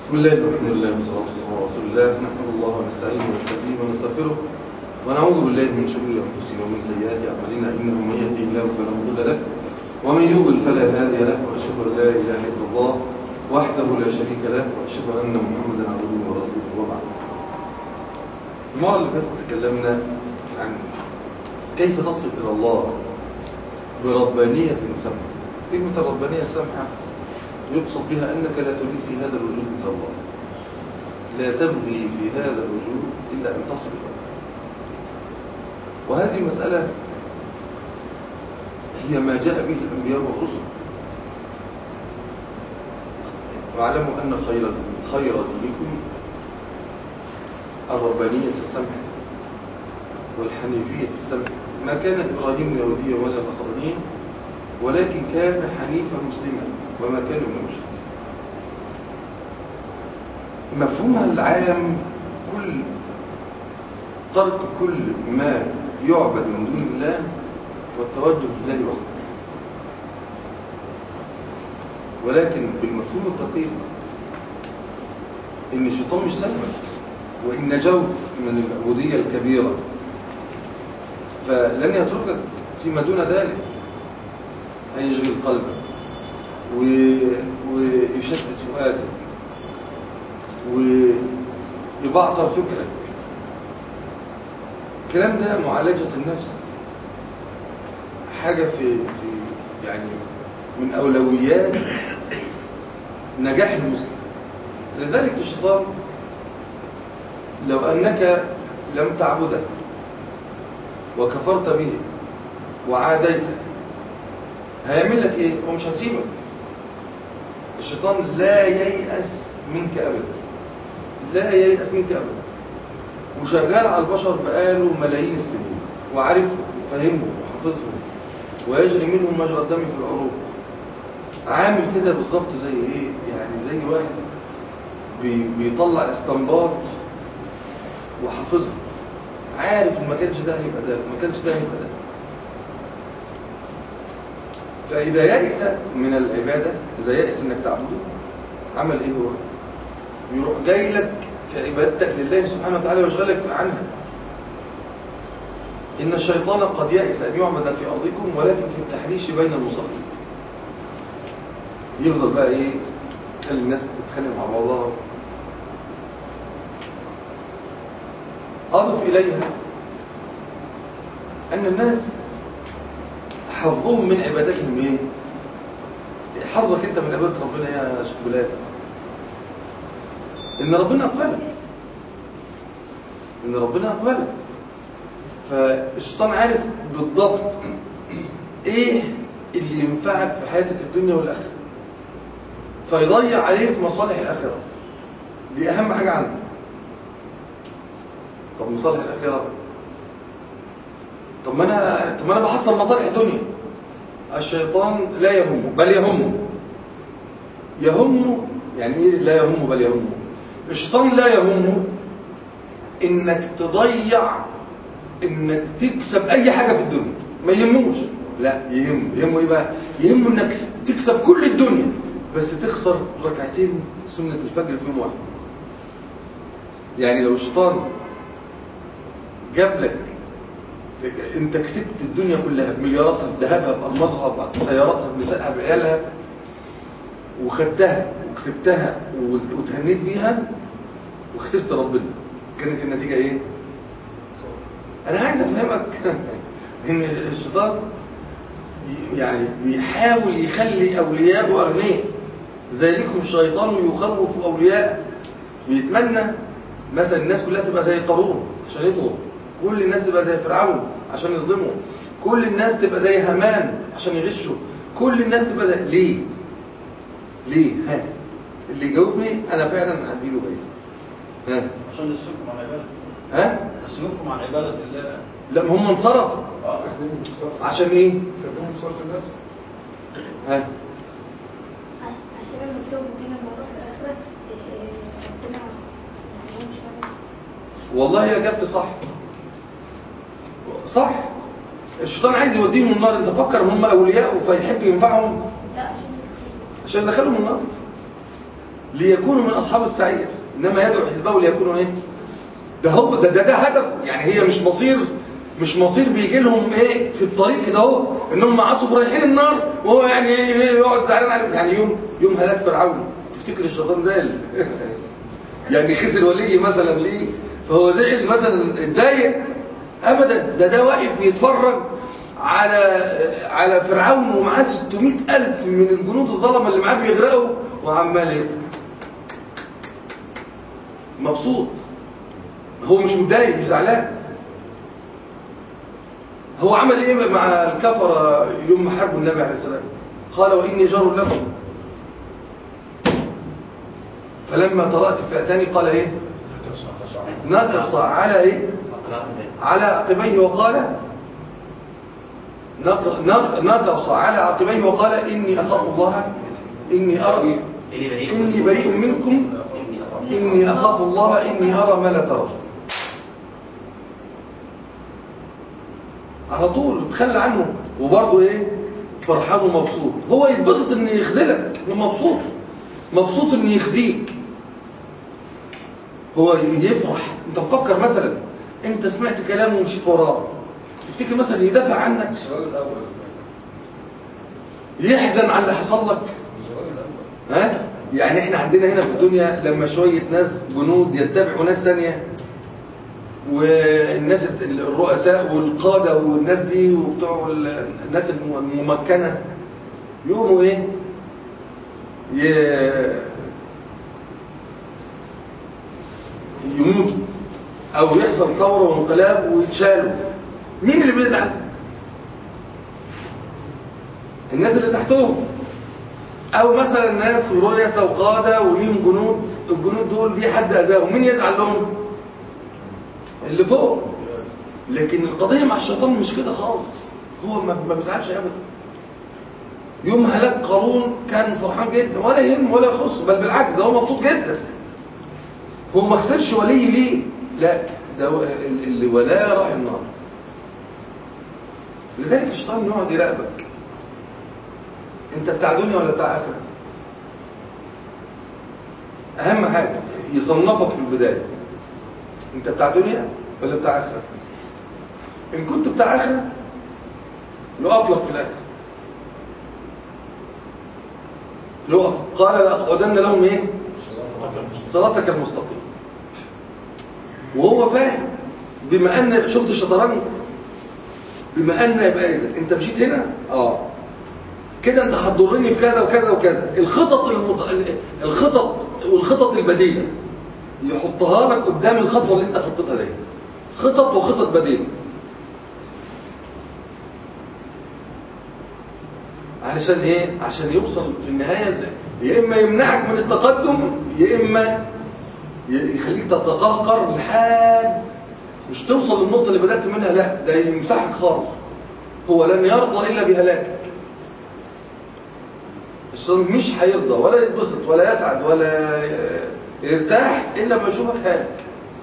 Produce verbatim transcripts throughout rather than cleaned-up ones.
بسم الله والحمد لله والصلاة والسلام على رسول الله. نحمد الله ونستعينه ونستهديه ونستغفره ونعوذ بالله من شرور أنفسنا ومن سيئات أعمالنا، إنه من يهده الله فلا مضل له ومن يضلل فلا هادي له، وأشهد أن لا إله إلا الله وحده لا شريك له، وأشهد أن محمدا عبده ورسوله. وبعد، المرة اللي فاتت تكلمنا عن كيف تصل إلى الله بربانية سمحة. كلمة الربانية السمحة يقصد بها أنك لا تريد في هذا الوجود إلا الله، لا تبغي في هذا الوجود إلا أن تصل إلى الله. وهذه مسألة هي ما جاء به الأنبياء والرسل. واعلموا أن خير خير دينكم الربانية السمحة والحنيفية السمحة. ما كان إبراهيم يهوديا ولا نصرانيا، ولكن كان حنيفا مسلما وما كان من المشركين. مفهومها العام كل ترك كل ما يعبد من دون الله والتوجه لله وحده، ولكن بالمفهوم الدقيق ان الشيطان مش سلمك، وان نجوت من العبودية الكبيرة فلن يتركك فيما دون ذلك، هيشغل قلبك ويشتت فؤادك ويبعطر فكرك. الكلام ده معالجة النفس حاجة في, في يعني من أولويات نجاح المسلم. لذلك الشيطان لو أنك لم تعبده وكفرت به وعاديته هيعمل لك ايه؟ هو مش هسيبك. الشيطان لا ييأس منك ابدا، لا ييأس منك ابدا، وشغال على البشر بقاله ملايين السنين، وعارفهم وفهمهم وحافظهم ويجري منهم مجرى الدم في العروق. عامل كده بالظبط زي ايه؟ يعني زي واحد بي بيطلع استنباط وحافظها، عارف ان ما كانش ده هيبقى ده، ما كانش ده هيبقى ده. فإذا يأس من العبادة، إذا يأس إنك تعبده، عمل إيه هو؟ يروح جاي لك في عبادتك لله سبحانه وتعالى ويشغلك عنها. إن الشيطان قد يأس أن يعبد في أرضكم ولكن في التحريش بين المصلين. يفضل بقى إيه؟ خلي الناس تتخانق مع بعضها. أضف إليها أن الناس حظهم من عبادتهم ايه؟ حظك انت من عبادة ربنا يا شيخ بلاد ان ربنا اقبلك، ان ربنا اقبلك. فالشيطان عارف بالضبط ايه اللي ينفعك في حياتك الدنيا والاخره، فيضيع عليك مصالح الاخره. دي اهم حاجه عنده. طب مصالح الاخره، طب ما انا طب ما انا بحصل مصالح الدنيا. الشيطان لا يهمه بل يهمه. يهمه يعني ايه لا يهمه بل يهمه؟ الشيطان لا يهمه انك تضيع، انك تكسب اي حاجه في الدنيا، ما يهموش. لا، يهمه يهمه ايه بقى؟ يهمه انك تكسب كل الدنيا بس تخسر ركعتين سنه الفجر في يوم واحد. يعني لو الشيطان جاب لك انت كسبت الدنيا كلها بملياراتها، بذهبها، بألماسها، بسياراتها، بنسائها، بعيالها، وخدتها وكسبتها وتهنيت بيها وخسرت ربنا، كانت النتيجة ايه؟ انا عايز افهمك ان الشيطان يعني بيحاول يخلي اولياءه اغنياء. ذلكم الشيطان يخوف اولياء. بيتمنى مثلا الناس كلها تبقى زي قارون عشان يطغوا، كل الناس تبقى زي فرعون عشان يظلموا، كل الناس تبقى زي هامان عشان يغشوا، كل الناس تبقى زي ليه؟ ليه؟ ها اللي يجاوبني انا فعلا هديله جايزه. ها عشان يسلكم عن عباده. ها يسلكم عن عباده الله. لا، ما هم انصرفوا عشان ايه؟ استخدموا صورة الناس. ها عشان المسلوب دينا المعروف الاخره ربنا مش فاهم. والله يا اجابتي صح صح. الشيطان عايز يوديهم النار. انت فكر ان هم اولياء فيحب ينفعهم لا عشان عشان يدخلهم النار. ليكونوا من أصحاب السعير، إنما يدعو حزبه ليكونوا إيه؟ ده هو ده ده, ده هدف، يعني هي مش مصير مش مصير بيجي لهم إيه في الطريق كده اهو إنهم عصوا رايحين النار وهو يعني إيه يقعد زعلان عليهم. يعني يوم يوم هلاك فرعون تفتكر الشيطان زعل يعني خسر ولي مثلا ليه فهو زعل مثلا اتضايق؟ أبدا، ده ده واقف بيتفرج على على فرعون ومعاه ستمائة ألف من الجنود الظلمة اللي معاه بيغرقوا وعمال يضحك مبسوط. هو مش متضايق مش زعلان. هو عمل ايه مع الكفرة يوم ما حاربوا النبي عليه السلام؟ قال وإني جار لكم، فلما طلعت الفئتان قال ايه؟ نكص على ايه؟ على عقبيه وقال نكص على عقبيه وقال إني أخاف الله إني أرى إني بريء منكم إني أخاف الله إني أرى ما لا ترون. على طول تخلى عنه وبرضه ايه فرحان ومبسوط. هو يتبسط ان يخذلك، مبسوط مبسوط ان يخزيك. هو يفرح. انت مفكر مثلا انت سمعت كلامه ومشيت وراه تفتكر مثلا يدافع عنك؟ يحزن على اللي حصل لك؟ ها؟ يعني احنا عندنا هنا في الدنيا لما شوية ناس جنود يتبعوا ناس تانية والناس الرؤساء والقادة والناس دي وبتوع الناس الممكنة يقوموا ايه يموتوا او يحصل ثورة وانقلاب ويتشالوا. مين اللي بيزعل؟ الناس اللي تحتهم. او مثلا ناس ورؤساء وقادة وليهم جنود، الجنود دول في حد اذاهم، مين يزعل لهم؟ اللي فوق. لكن القضية مع الشيطان مش كده خالص، هو ما بيزعلش ابدا. يوم هلاك قارون كان فرحان جدا ولا يهم ولا يخص، بل بالعكس ده هو مبسوط جدا. هو ما خسرش ولي ليه؟ لا، ده اللي ولا راح النار. لذلك الشيطان يقعد يراقبك، انت بتاع دنيا ولا بتاع اخره؟ اهم حاجه يصنفك في البدايه، انت بتاع دنيا ولا بتاع اخره؟ ان كنت بتاع اخره يقف لك في الاخره، يقف. قال لاقعدن لهم ايه؟ صراطك المستقيم. وهو فاهم بما ان شفت الشطرنج، بما ان يبقى اذا انت مشيت هنا اه كده انت هتضرني في كذا وكذا وكذا. الخطط المض... الخطط والخطط البديله يحطها لك قدام الخطوه اللي انت خطتها دي، خطط وخطط بديله، علشان ايه؟ عشان يوصل في النهايه يا اما يمنعك من التقدم يا اما يخليك تتقهقر لحد مش توصل للنقطه اللي بدات منها. لا، ده يمسحك خالص. هو لن يرضى الا بهلاكك. الشيطان مش هيرضى ولا يتبسط ولا يسعد ولا يرتاح الا لما يشوفك هالك.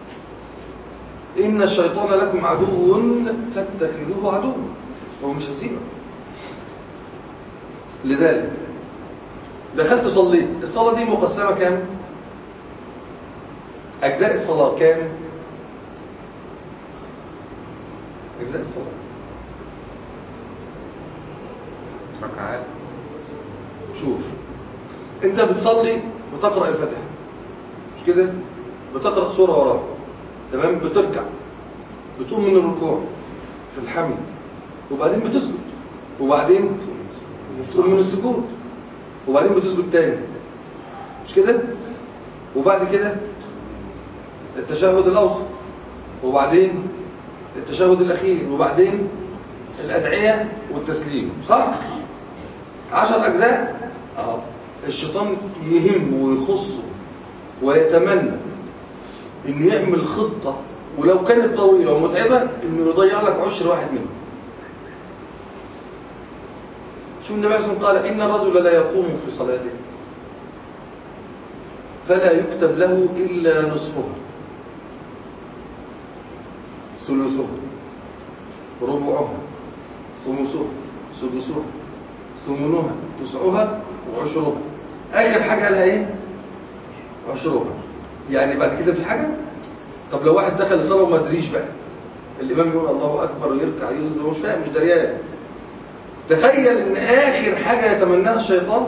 ان الشيطان لكم عدو فاتخذوه عدوا، هو مش هيسيبك. لذلك دخلت صليت، الصلاه دي مقسمه كام؟ اجزاء الصلاه كام؟ اجزاء الصلاه ركعات. شوف، انت بتصلي بتقرأ الفاتحة مش كده؟ بتقرأ سورة وراها تمام، بتركع، بتقوم من الركوع في الحمد، وبعدين بتسجد، وبعدين بتقوم من السجود، وبعدين بتسجد تاني مش كده؟ وبعد كده التشهد الأوسط، وبعدين التشهد الأخير، وبعدين الأدعية والتسليم. صح؟ عشر أجزاء. اه الشيطان يهم ويخصه ويتمنى انه يعمل خطة ولو كانت طويلة ومتعبة انه يضيع لك عشر واحد منهم. شو النبي صلى الله عليه وسلم قال؟ ان الرجل لا يقوم في صلاته فلا يكتب له الا نصفه، ثلثه، ربعه، خمسه، سدسه، ثمنها، تسعها، وعشرها. اخر حاجه قالها ايه؟ عشرها. يعني بعد كده في حاجة؟ طب لو واحد دخل الصلاة وما ادريش بقى، الإمام يقول الله أكبر ويركع يسجد ومش فاهم مش دريان، تخيل إن آخر حاجة يتمناها الشيطان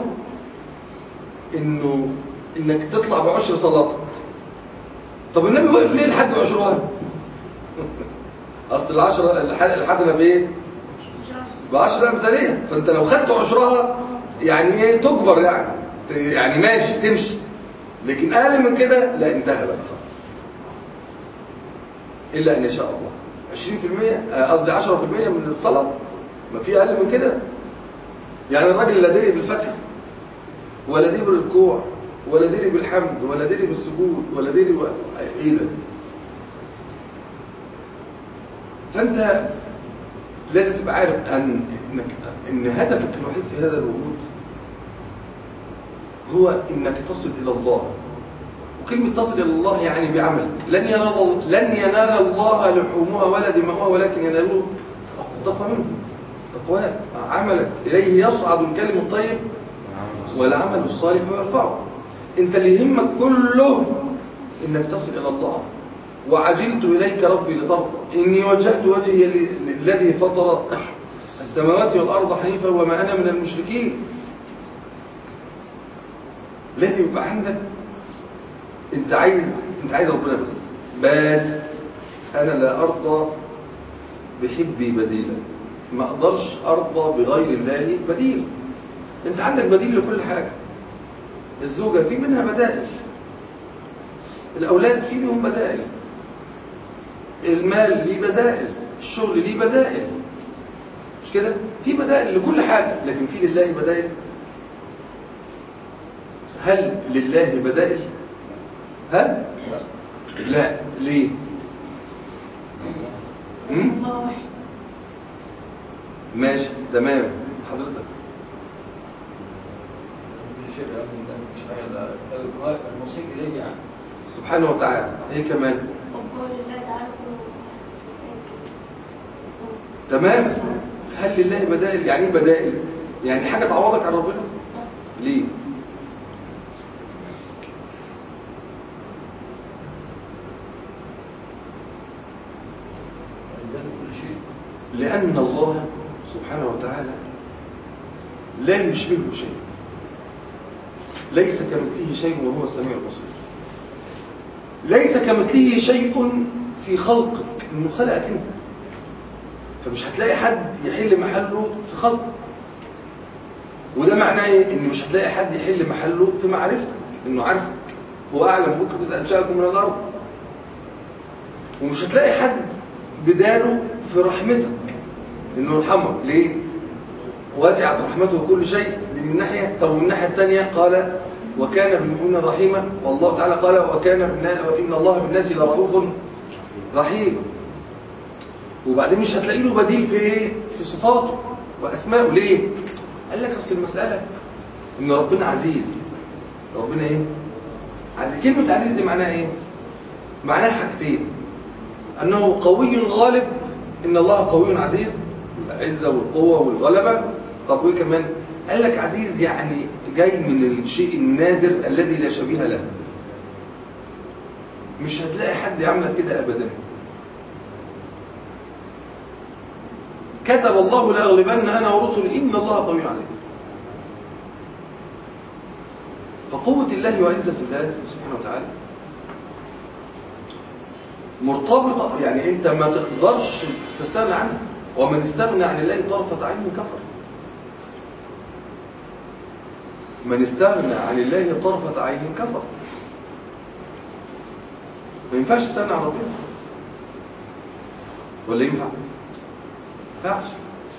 إنه إنك تطلع بعشر صلاتك. طب النبي وقف ليه لحد عشرها؟ أصل العشرة الحسنة بإيه؟ بعشرة أمثالية، فأنت لو خدت عشرها يعني إيه تكبر، يعني يعني ماشي تمشي، لكن أقل من كده لا، انتهى بقى خلاص. إلا أن يشاء الله. عشرين في المية قصدي عشرة في المية من الصلاة، ما في أقل من كده. يعني الراجل لا دري بالفتح ولا دري بالركوع ولا دري بالحمد ولا دري بالسجود ولا دري و... إيه ده؟ فأنت لازم تبقى عارف أن إنك إن هدفك الوحيد في هذا الوجود هو إنك تصل إلى الله. وكلمة تصل إلى الله يعني بعملك. لن ينال لن ينال الله لحومها ولا دماؤها ولكن ينالوه التقوى منه. تقوى عملك إليه يصعد الكلم الطيب والعمل الصالح ويرفعه. أنت اللي يهمك كله إنك تصل إلى الله. وعجلت إليك ربي لترضى إني وجهت وجهي للذي فطر السماوات والأرض حنيفا وما أنا من المشركين. لازم يبقى عندك انت عايز انت عايز ربنا بس بس انا لا ارضى بحبي بديلا، ما اقدرش ارضى بغير الله بديل. انت عندك بديل لكل حاجه. الزوجه في منها بدائل، الاولاد في منهم بدائل، المال ليه بدائل، الشغل ليه بدائل، مش كده؟ في بدائل لكل حاجه، لكن في لله بدائل. هل لله بدائل؟ هل؟ لا. ليه؟ الله واحد. ماشي تمام. حضرتك المصير إليه يعني سبحانه وتعالى. ايه كمان؟ وقول الله تعالى تمام. هل لله بدائل؟ يعني ايه بدائل؟ يعني حاجه تعوضك عن ربنا. ليه؟ لأن الله سبحانه وتعالى لا يشبهه شيء، ليس كمثله شيء وهو السميع البصير. ليس كمثله شيء في خلقك، إنه خلقك أنت، فمش هتلاقي حد يحل محله في خلقك. وده معناه إيه؟ إنه مش هتلاقي حد يحل محله في معرفتك، إنه عارفك، هو أعلم بكم إذ أنشأكم من الأرض. ومش هتلاقي حد بداله في رحمتك، إنه يرحمك. ليه؟ واسعت رحمته كل شيء. دي من ناحية. طب من الناحية الثانية قال وكان بالمؤمنين رحيما، والله تعالى قال وكان إن الله بالناس لرؤوف رحيم. وبعدين مش هتلاقي له بديل في ايه؟ في صفاته واسمائه. ليه؟ قال لك اصل المسألة ان ربنا عزيز. ربنا ايه؟ عزيز. كلمة عزيز دي معناها ايه؟ معناها حاجتين: انه قوي غالب، ان الله قوي عزيز، العزة والقوة والغلبة. طب وايه كمان؟ قال لك عزيز يعني جاي من الشيء النادر الذي لا شبيه له. مش هتلاقي حد يعمل كده ابدا. كتب الله لأغلبن أنا ورسلي إن الله قوي عزيز. فقوة الله وعزة الله سبحانه وتعالى مرتبطة، يعني أنت ما تقدرش تستغنى عنه. ومن استغنى عن الله طرفة عين كفر. من استغنى عن الله طرفة عين كفر. ما ينفعش تستغنى عن ربنا، ولا ينفع؟ ما ينفعش.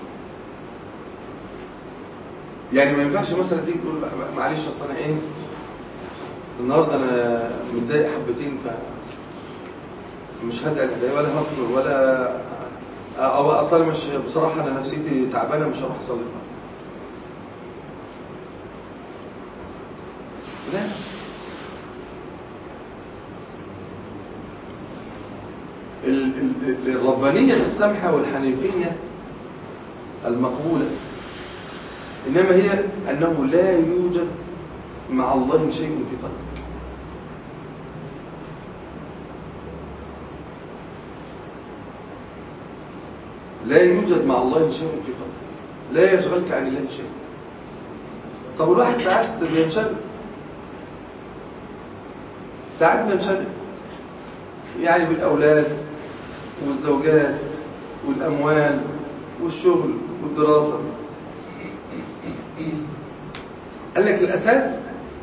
يعني ما ينفعش مثلا تيجي تقول معلش اصل انا ايه النهارده انا متضايق حبتين ف مش هدعي الهدايا ولا هفطر ولا او اصلا مش بصراحه انا نفسيتي تعبانه مش هروح اصلي. لا، الربانية السمحة والحنيفية المقبولة إنما هي أنه لا يوجد مع الله شيء في قلبك. لا يوجد مع الله شيء في قلبك، لا يشغلك عن الله شيء. طب الواحد ساعات بينشغل، ساعات بينشغل يعني بالأولاد والزوجات والأموال والشغل والدراسة. قال لك الأساس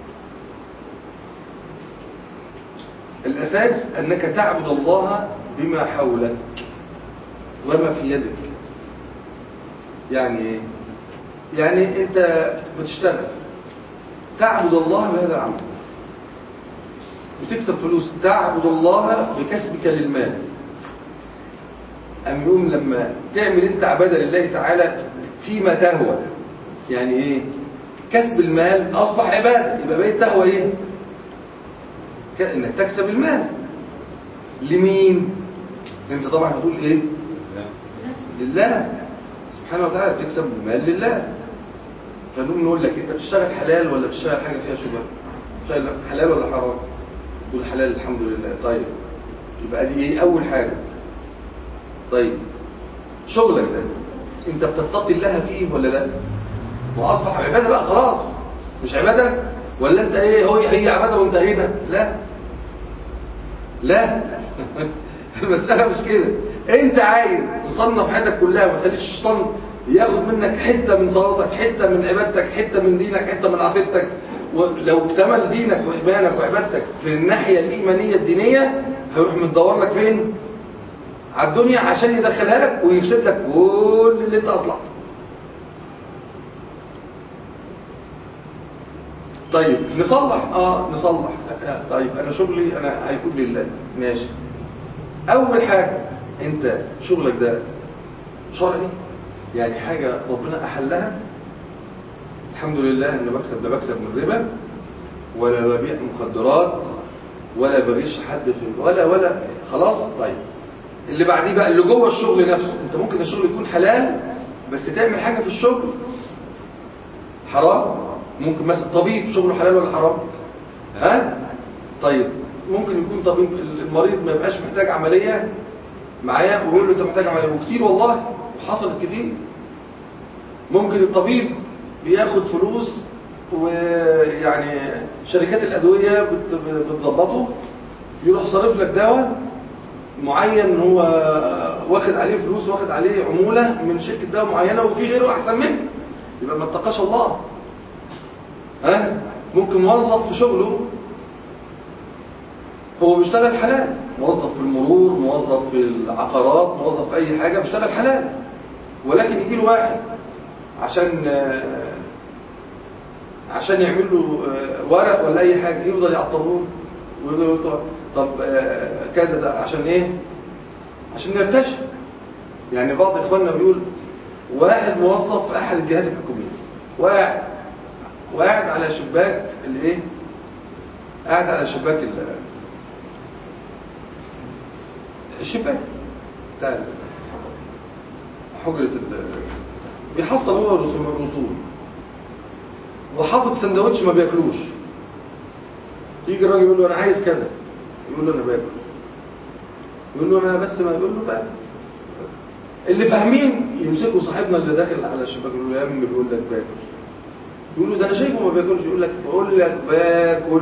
الأساس أنك تعبد الله بما حولك وما في يدك. يعني إيه؟ يعني أنت بتشتغل تعبد الله بهذا العمل، بتكسب فلوس تعبد الله بكسبك للمال. أم يقوم لما تعمل أنت عبادة لله تعالى فيما تهوى، يعني إيه؟ كسب المال أصبح عبادة، يبقى بقيت تهوى إيه؟ انك تكسب المال لمين؟ انت طبعا هتقول ايه؟ لله سبحانه وتعالى، بتكسب المال لله. فنقوم نقول لك انت بتشتغل حلال ولا بتشتغل حاجه فيها شبهه؟ بتشتغل حلال ولا حرام؟ تقول حلال الحمد لله. طيب يبقى دي ايه اول حاجه. طيب شغلك ده انت بتتقي الله فيه ولا لا؟ واصبح عباده بقى خلاص، مش عباده ولا انت ايه هو هي عباده وانتهينا؟ لا لا المساله مش كده. انت عايز تصنف حياتك كلها وما تخليش الشيطان ياخد منك حته من صلاتك، حته من عبادتك، حته من دينك، حته من عقيدتك. ولو اكتمل دينك وايمانك وعبادتك في الناحيه الايمانيه الدينيه هيروح مدور لك فين؟ على الدنيا عشان يدخلها لك ويفسد لك كل اللي انت اصلحته. طيب نصلح اه نصلح آه طيب انا شغلي انا هيكون لله ماشي. اول حاجه انت شغلك ده شرعي، يعني حاجه ربنا احلها. الحمد لله ان بكسب لا بكسب من ربا ولا ببيع مخدرات ولا بغش حد في ولا ولا خلاص. طيب اللي بعديه بقى اللي جوه الشغل نفسه، انت ممكن الشغل يكون حلال بس تعمل حاجه في الشغل حرام. ممكن مثلا طبيب شغله حلال ولا حرام؟ ها؟ طيب ممكن يكون طبيب المريض ما يبقاش محتاج عملية معايا ويقول له انت محتاج عملية، وكتير والله وحصلت كتير. ممكن الطبيب بياخد فلوس ويعني شركات الأدوية بتظبطه يروح صارف لك دواء معين هو واخد عليه فلوس واخد عليه عمولة من شركة دواء معينة وفي غيره أحسن منه، يبقى ما اتقاش الله. ها؟ ممكن موظف في شغله هو بيشتغل حلال، موظف في المرور، موظف في العقارات، موظف في أي حاجة بيشتغل حلال، ولكن يجي له واحد عشان عشان يعمل له ورق ولا أي حاجة يفضل يعطله ويقول له طب كذا ده عشان إيه؟ عشان يرتشي. يعني بعض إخواننا بيقول واحد موظف في أحد الجهات الحكومية واحد وقاعد على شباك الايه قاعد على شباك الشباك بتاع حجرة بيحصل هو الرسول وحاطط سندوتش ما بياكلوش. يجي الراجل يقول له انا عايز كذا، يقول له انا باكل، يقول له انا بس ما يقول له بقى اللي فاهمين يمسكوا صاحبنا اللي داخل على الشباك يقول له يا ابني بيقول لك باكل، يقول له ده انا شايفه ما بياكلش، يقول لك بقول لك باكل.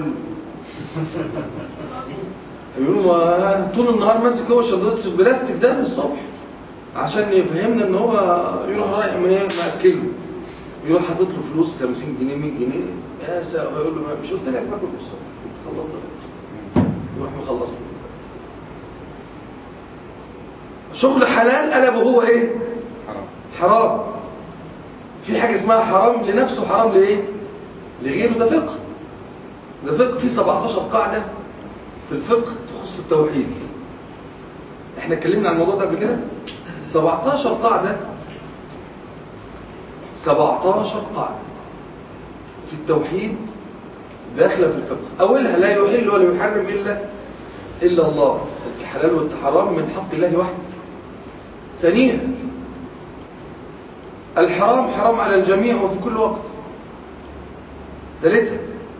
يقول له طول النهار ماسك هو الشنطه البلاستيك ده من الصبح عشان يفهمنا ان هو يروح رايح ماكله، يروح حاطط له فلوس خمسين جنيه مية جنيه يا سا يقول له مش قلت لك باكل الصبح خلصت يروح مخلصه. شغل حلال قلبه هو ايه؟ حرام. حرام. في حاجة اسمها حرام لنفسه وحرام لإيه؟ لغيره. ده فقه ده فقه فيه سبعتاشر قاعدة في الفقه تخص التوحيد. احنا اتكلمنا عن الموضوع ده قبل كده. سبعتاشر قاعدة سبعتاشر قاعدة في التوحيد داخلة في الفقه. أولها لا يحل ولا يحرم إلا إلا الله، الحلال والحرام من حق الله وحده. ثانيا الحرام حرام على الجميع وفي كل وقت. ثالثا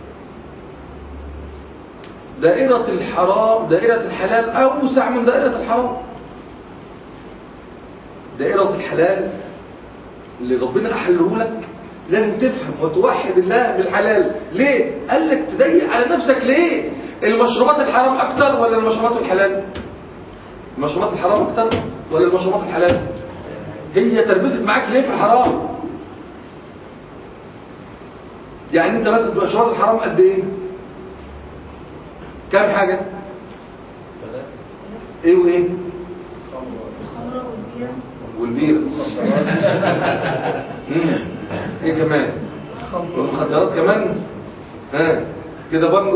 دائرة الحرام دائرة الحلال أوسع من دائرة الحرام. دائرة الحلال اللي ربنا أحله لك لازم تفهم وتوحد الله بالحلال. ليه؟ قال لك تضيق على نفسك ليه؟ المشروبات الحرام أكتر ولا المشروبات الحلال؟ المشروبات الحرام أكتر ولا المشروبات الحلال؟ هي تربست معاك ليه في الحرام؟ يعني انت مثلا مشروبات الحرام قد ايه؟ كام حاجة؟ ايه وايه؟ الخمرة والبيرة والبيرة امم ايه كمان؟ والمخدرات كمان؟ ها كده بانجو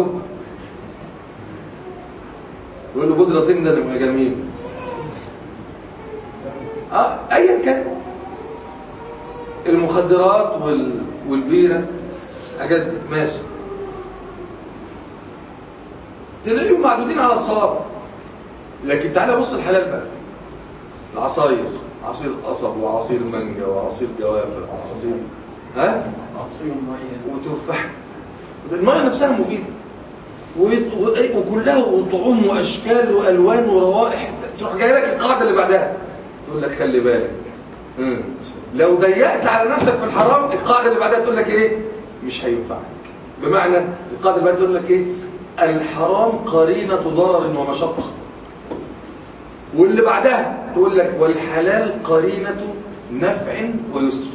يقول له بودرة تندن يا جميل. اه ايا كان المخدرات وال... والبيرة حاجات دي ماشي، تلاقيهم معدودين على الصواب. لكن تعالى بص الحلال بقى، العصاير، عصير قصب وعصير مانجا وعصير جوافة وعصير ها عصير ميه وتفاح. الميه نفسها مفيده وكلها وطعوم واشكال والوان وروائح. تروح جاي لك القاعده اللي بعدها تقول لك خلي بالك مم. لو ضيقت على نفسك في الحرام القاعده اللي بعدها تقول لك ايه؟ مش هينفعك. بمعنى القاعده اللي بعدها تقول لك ايه؟ الحرام قرينه ضرر ومشقه. واللي بعدها تقول لك والحلال قرينه نفع ويسر.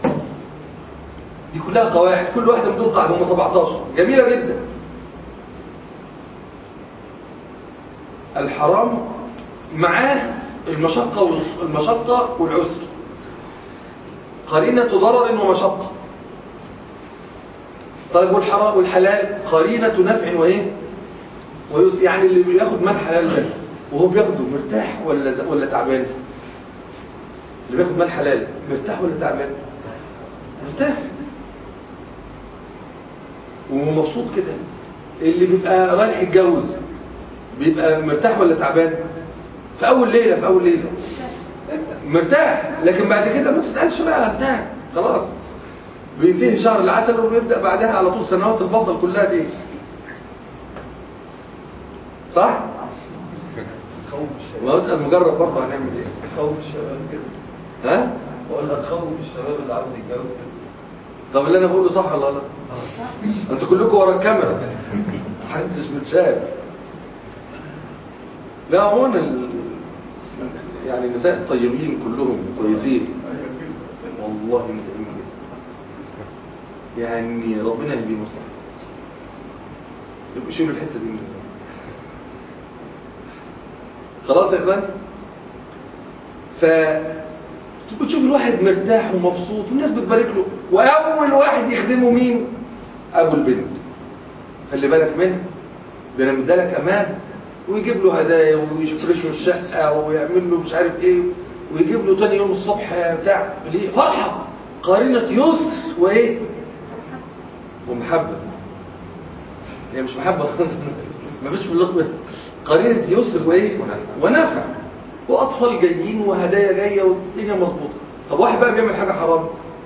دي كلها قواعد، كل واحده من دول قاعده، هم سبعتاشر جميله جدا. الحرام معاه المشقه والمشقه والعسر، قرينه ضرر ومشقه. طيب والحرام والحلال قرينه نفع وايه ويسر. يعني اللي بياخد مال حلال ده وهو بياخده مرتاح ولا ولا تعبان؟ اللي بياخد مال حلال مرتاح ولا تعبان؟ مرتاح ومبسوط كده. اللي بيبقى رايح يتجوز بيبقى مرتاح ولا تعبان؟ في اول ليله في اول ليله مرتاح، لكن بعد كده ما تسالش بقى بتاع خلاص بينتهي شهر العسل وبيبدا بعدها على طول سنوات البصل كلها دي. صح؟ تخوف الشباب. ما اسال مجرب برضه هنعمل ايه؟ تخوف الشباب كده. ها؟ ولا تخوف الشباب اللي عاوز يتجوز. طب اللي انا بقوله صح ولا لا؟ انتوا كلكم ورا الكاميرا محدش متشاف. لا هون ال... يعني النساء الطيبين كلهم كويسين والله متعبين جدا، يعني ربنا يهدي مصلحة. يبقى شيلوا الحته دي من خلاص يا اخوان. ف بتشوف الواحد مرتاح ومبسوط والناس بتبارك له، واول واحد يخدمه مين؟ ابو البنت. خلي بالك منه، ده انا مدالك امان، ويجيب له هدايا ويفرش له الشقه ويعمل له مش عارف ايه، ويجيب له تاني يوم الصبح بتاع ليه فرحه، قرينه يسر وايه ومحبه. هي مش محبه مفيش في اللغه، قرينه يسر وايه ونفع، واطفال جايين وهدايا جايه والدنيا مظبوطه. طب واحد بقى بيعمل حاجه حرام،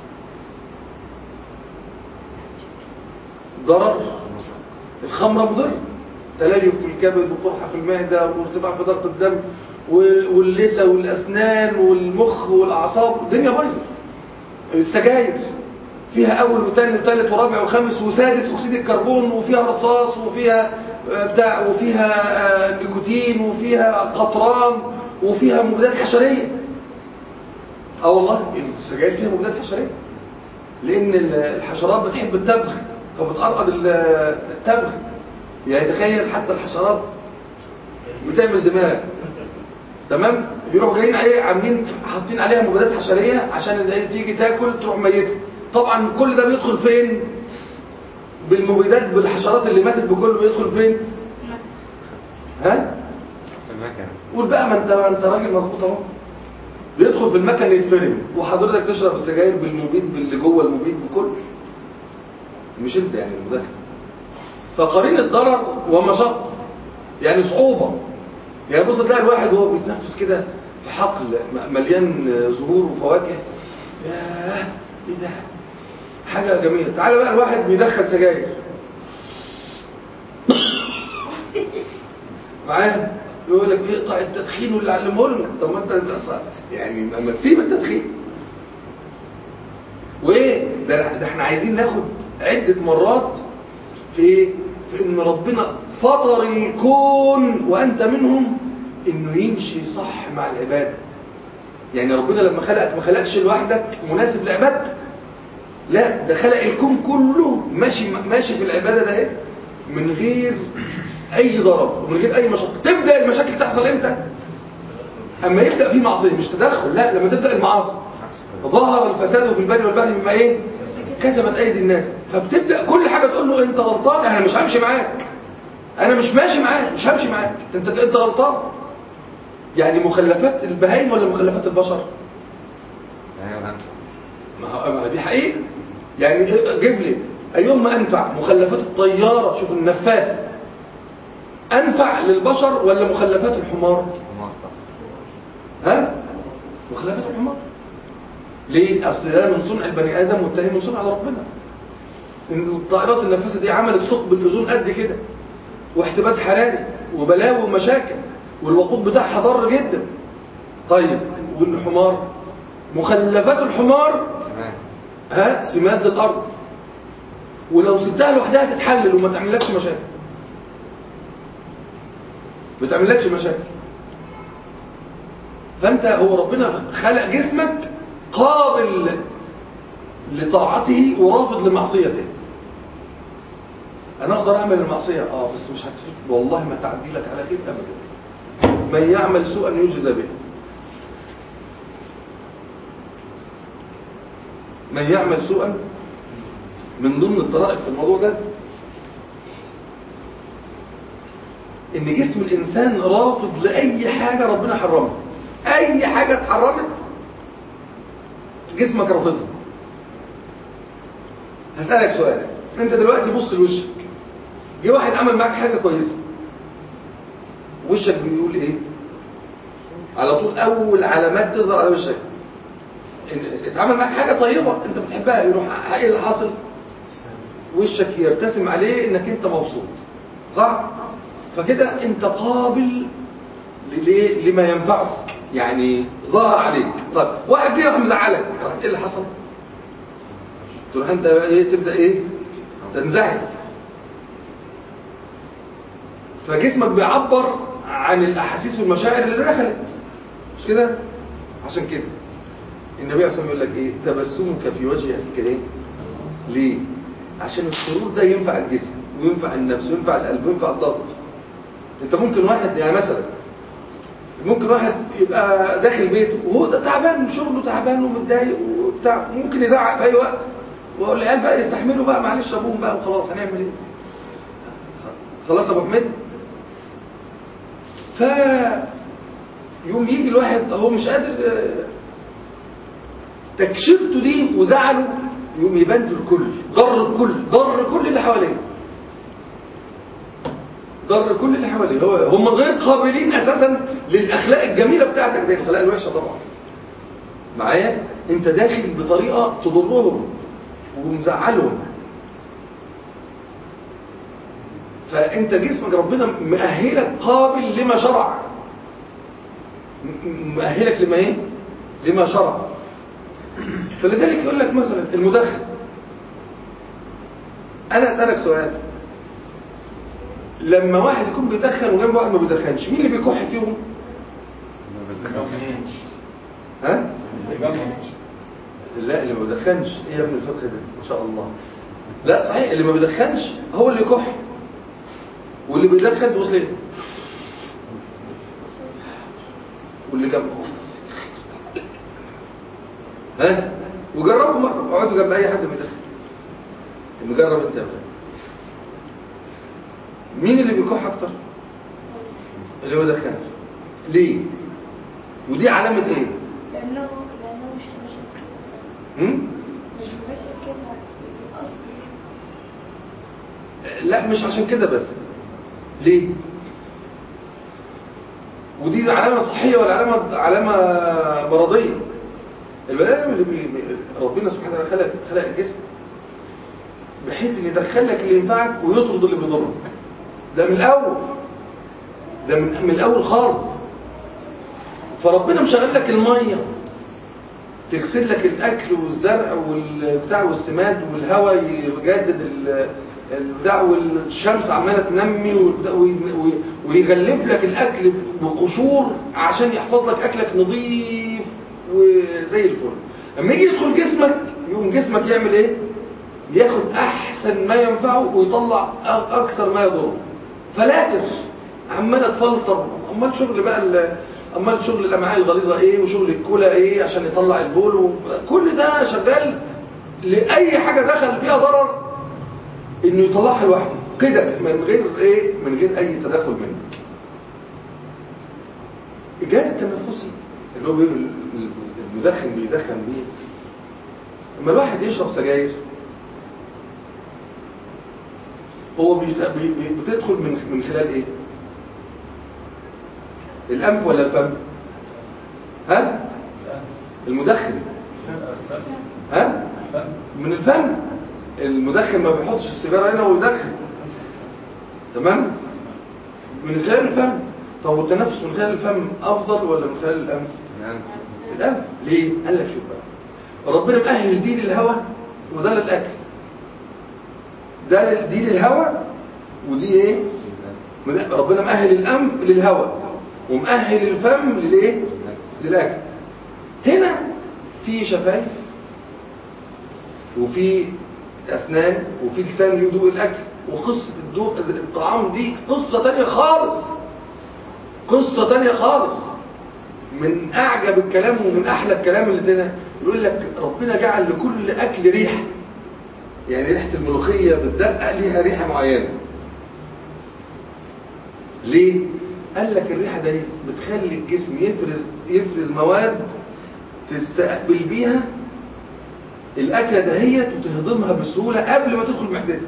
ضرر. الخمره مضر، تليف في الكبد وقرحه في المعده وارتفاع في ضغط الدم واللثه والاسنان والمخ والاعصاب، الدنيا بايظه. السجاير فيها اول وثاني وثالث ورابع وخامس وسادس اكسيد الكربون، وفيها رصاص وفيها بتاع وفيها نيكوتين وفيها قطران وفيها مبيدات حشريه. اه والله السجاير فيها مبيدات حشريه، لان الحشرات بتحب التبغ فبتقرقد التبغ. يعني تخيل حتى الحشرات بتعمل دماغ، تمام؟ بيروحوا جايين عليه عاملين حاطين عليها مبيدات حشريه عشان تيجي تاكل تروح ميته. طبعا كل ده بيدخل فين؟ بالمبيدات بالحشرات اللي ماتت بكله بيدخل فين؟ ها؟ في المكنه. قول بقى، ما انت ما انت راجل مظبوط اهو. بيدخل في المكن يتفرم، وحضرتك تشرب السجاير بالمبيد باللي جوه المبيد بكله، مش انت يعني المدخن. فقرينه ضرر ومشقه، يعني صعوبه. يعني بص تلاقي الواحد وهو بيتنفس كده في حقل مليان زهور وفواكه، ياه ايه ده، حاجه جميله. تعالى بقى الواحد بيدخل سجاير معايا يقول لك بيقطع التدخين واللي علمه لنا. طب ما انت يعني ما تسيب التدخين. وايه ده, ده احنا عايزين ناخد عدة مرات في ايه؟ في ان ربنا فطر الكون وانت منهم انه يمشي صح مع العبادة. يعني ربنا لما خلقك ما خلقش لوحدك مناسب لعبادتك، لا ده خلق الكون كله ماشي ماشي في العبادة ده ايه؟ من غير اي ضرر ومن غير اي مشقة. تبدأ المشاكل تحصل امتى؟ اما يبدأ في معصية، مش تدخل، لا لما تبدأ المعاصي. ظهر الفساد في البر والبحر بما ايه؟ كسبت ايدي الناس. فبتبدأ كل حاجة تقول له انت غلطان، انا مش همشي معاك، انا مش ماشي معاك، مش همشي معاك، انت انت غلطان. يعني مخلفات البهائم ولا مخلفات البشر؟ ما دي حقيقة. يعني جيب لي ايهما انفع، مخلفات الطيارة شوف النفاثة انفع للبشر ولا مخلفات الحمار؟ ها؟ مخلفات الحمار. ليه؟ اصل ده من صنع البني ادم والتاني من صنع ربنا. الطائرات النفاثة دي عملت ثقب الاوزون قد كده واحتباس حراري وبلاوي ومشاكل والوقود بتاعها ضار جدا. طيب والحمار؟ مخلفات الحمار ها سمات للارض، ولو سبتها لوحدها تتحلل وما تعملكش مشاكل، ما تعملكش مشاكل. فانت هو ربنا خلق جسمك قابل لطاعته ورافض لمعصيته. انا اقدر اعمل المعصيه اه بس مش هتفيد والله ما تعدي لك على خير ابدا. من يعمل سوءا يجزى به، من يعمل سوءا. من ضمن الطرائف في الموضوع ده ان جسم الانسان رافض لاي حاجه ربنا حرمها. اي حاجه اتحرمت جسمك رافضها. هسألك سؤال، انت دلوقتي بص لوشك، جه واحد عمل معاك حاجه كويسه، وشك بيقول ايه؟ على طول اول علامات تظهر على وشك اتعمل معاك حاجه طيبه انت بتحبها، يروح ايه اللي حاصل؟ وشك يرتسم عليه انك انت مبسوط، صح؟ فكده انت قابل لما ينفعك، يعني ظهر عليك. طيب واحد جه راح مزعلك، راح ايه اللي حصل؟ تروح انت ايه؟ تبدا ايه؟ تنزعج. فجسمك بيعبر عن الاحاسيس والمشاعر اللي دخلت، مش كده؟ عشان كده النبي عليه الصلاه والسلام يقول لك ايه؟ تبسمك في وجه اخيك ايه؟ ليه؟ عشان السرور ده ينفع الجسم وينفع النفس وينفع القلب وينفع الضغط. انت ممكن واحد يعني مثلا ممكن واحد يبقى داخل بيته وهو ده تعبان، شغله تعبان ومتضايق وبتاع، ممكن يزعق في اي وقت، واقول العيال بقى يستحملوا بقى، معلش ابوهم بقى وخلاص، هنعمل ايه؟ خلاص ابو حميد. ف يوم يجي الواحد هو مش قادر، تكشفته دي وزعله يوم يبان في الكل، ضر الكل، ضر كل اللي حواليه، ضر كل اللي حواليه. هو هم غير قابلين اساسا للاخلاق الجميله بتاعتك دي، الاخلاق الوحشه طبعا. معايا؟ انت داخل بطريقه تضرهم ومزعلهم. فانت جسمك ربنا مؤهلك قابل لما شرع، مؤهلك لما ايه؟ لما شرع. فلذلك يقول لك مثلا المدخن. انا اسالك سؤال، لما واحد يكون بيدخن وجنب واحد ما بيدخنش، مين اللي بيكح فيهم؟ ها؟ لا اللي ما بيدخنش. ايه يا ابن الفقه ده ما شاء الله. لا صحيح، اللي ما بيدخنش هو اللي يكح، واللي بيدخن تبص ليه؟ واللي جنبه. ها؟ وجربوا مره، اقعدوا جنب اي حد بيدخن، نجرب انت بقى. مين اللي بيكح اكتر؟ اللي ما بيدخنش. ليه؟ ودي علامه ايه؟ لانه لانه مش مباشر. هم؟ مش مباشر كده الاصل. لا مش عشان كده بس. ليه؟ ودي علامه صحيه ولا علامه علامه مرضيه؟ البني ادم اللي بي... ربنا سبحانه وتعالى خلق خلق الجسم بحيث ان يدخل لك اللي ينفعك ويطرد اللي بيضرك. ده من الاول. ده من, من الاول خالص. فربنا مشغل لك الميه تغسل لك الاكل والزرع والبتاع والسماد والهواء يجدد البتاع والشمس عماله تنمي ويغلف لك الاكل بقشور عشان يحفظ لك اكلك نظيف وزي الفل. اما يجي يدخل جسمك يقوم جسمك يعمل ايه؟ ياخد احسن ما ينفعه ويطلع اكثر ما يضره. فلاتر عماله تفلتر. امال شغل بقى امال شغل الامعاء الغليظه ايه وشغل الكلى ايه عشان يطلع البول، كل ده شغال لاي حاجه دخل فيها ضرر انه يطلعها لوحده كده من غير ايه، من غير اي تدخل منك. الجهاز التنفسي اللي هو المدخن بيدخن بيه، اما الواحد يشرب سجاير هو بتدخل من من خلال ايه؟ الانف ولا الفم؟ ها؟ المدخن ها؟ من الفم. المدخن ما بيحطش السيجاره هنا ويدخن، تمام؟ من خلال الفم. طب والتنفس من خلال الفم افضل ولا من خلال الانف؟ الانف. ليه؟ قال لك شوف بقى، ربنا مأهل دي للهواء وده للاكل. ده دي للهواء ودي ايه؟ ربنا مأهل الانف للهواء ومأهل الفم للايه؟ للاكل. هنا في شفايف وفي اسنان وفي لسان يدوق الاكل، وقصه الدوق الطعام دي قصه تانية خالص، قصه تانية خالص. من اعجب الكلام ومن احلى الكلام اللي هنا يقول لك ربنا جعل لكل اكل ريحه. يعني ريحه الملوخيه بالدقه ليها ريحه معينه. ليه؟ قال لك الريحه دي بتخلي الجسم يفرز يفرز مواد تستقبل بيها الاكله دهيت وتهضمها بسهوله قبل ما تدخل معدتك.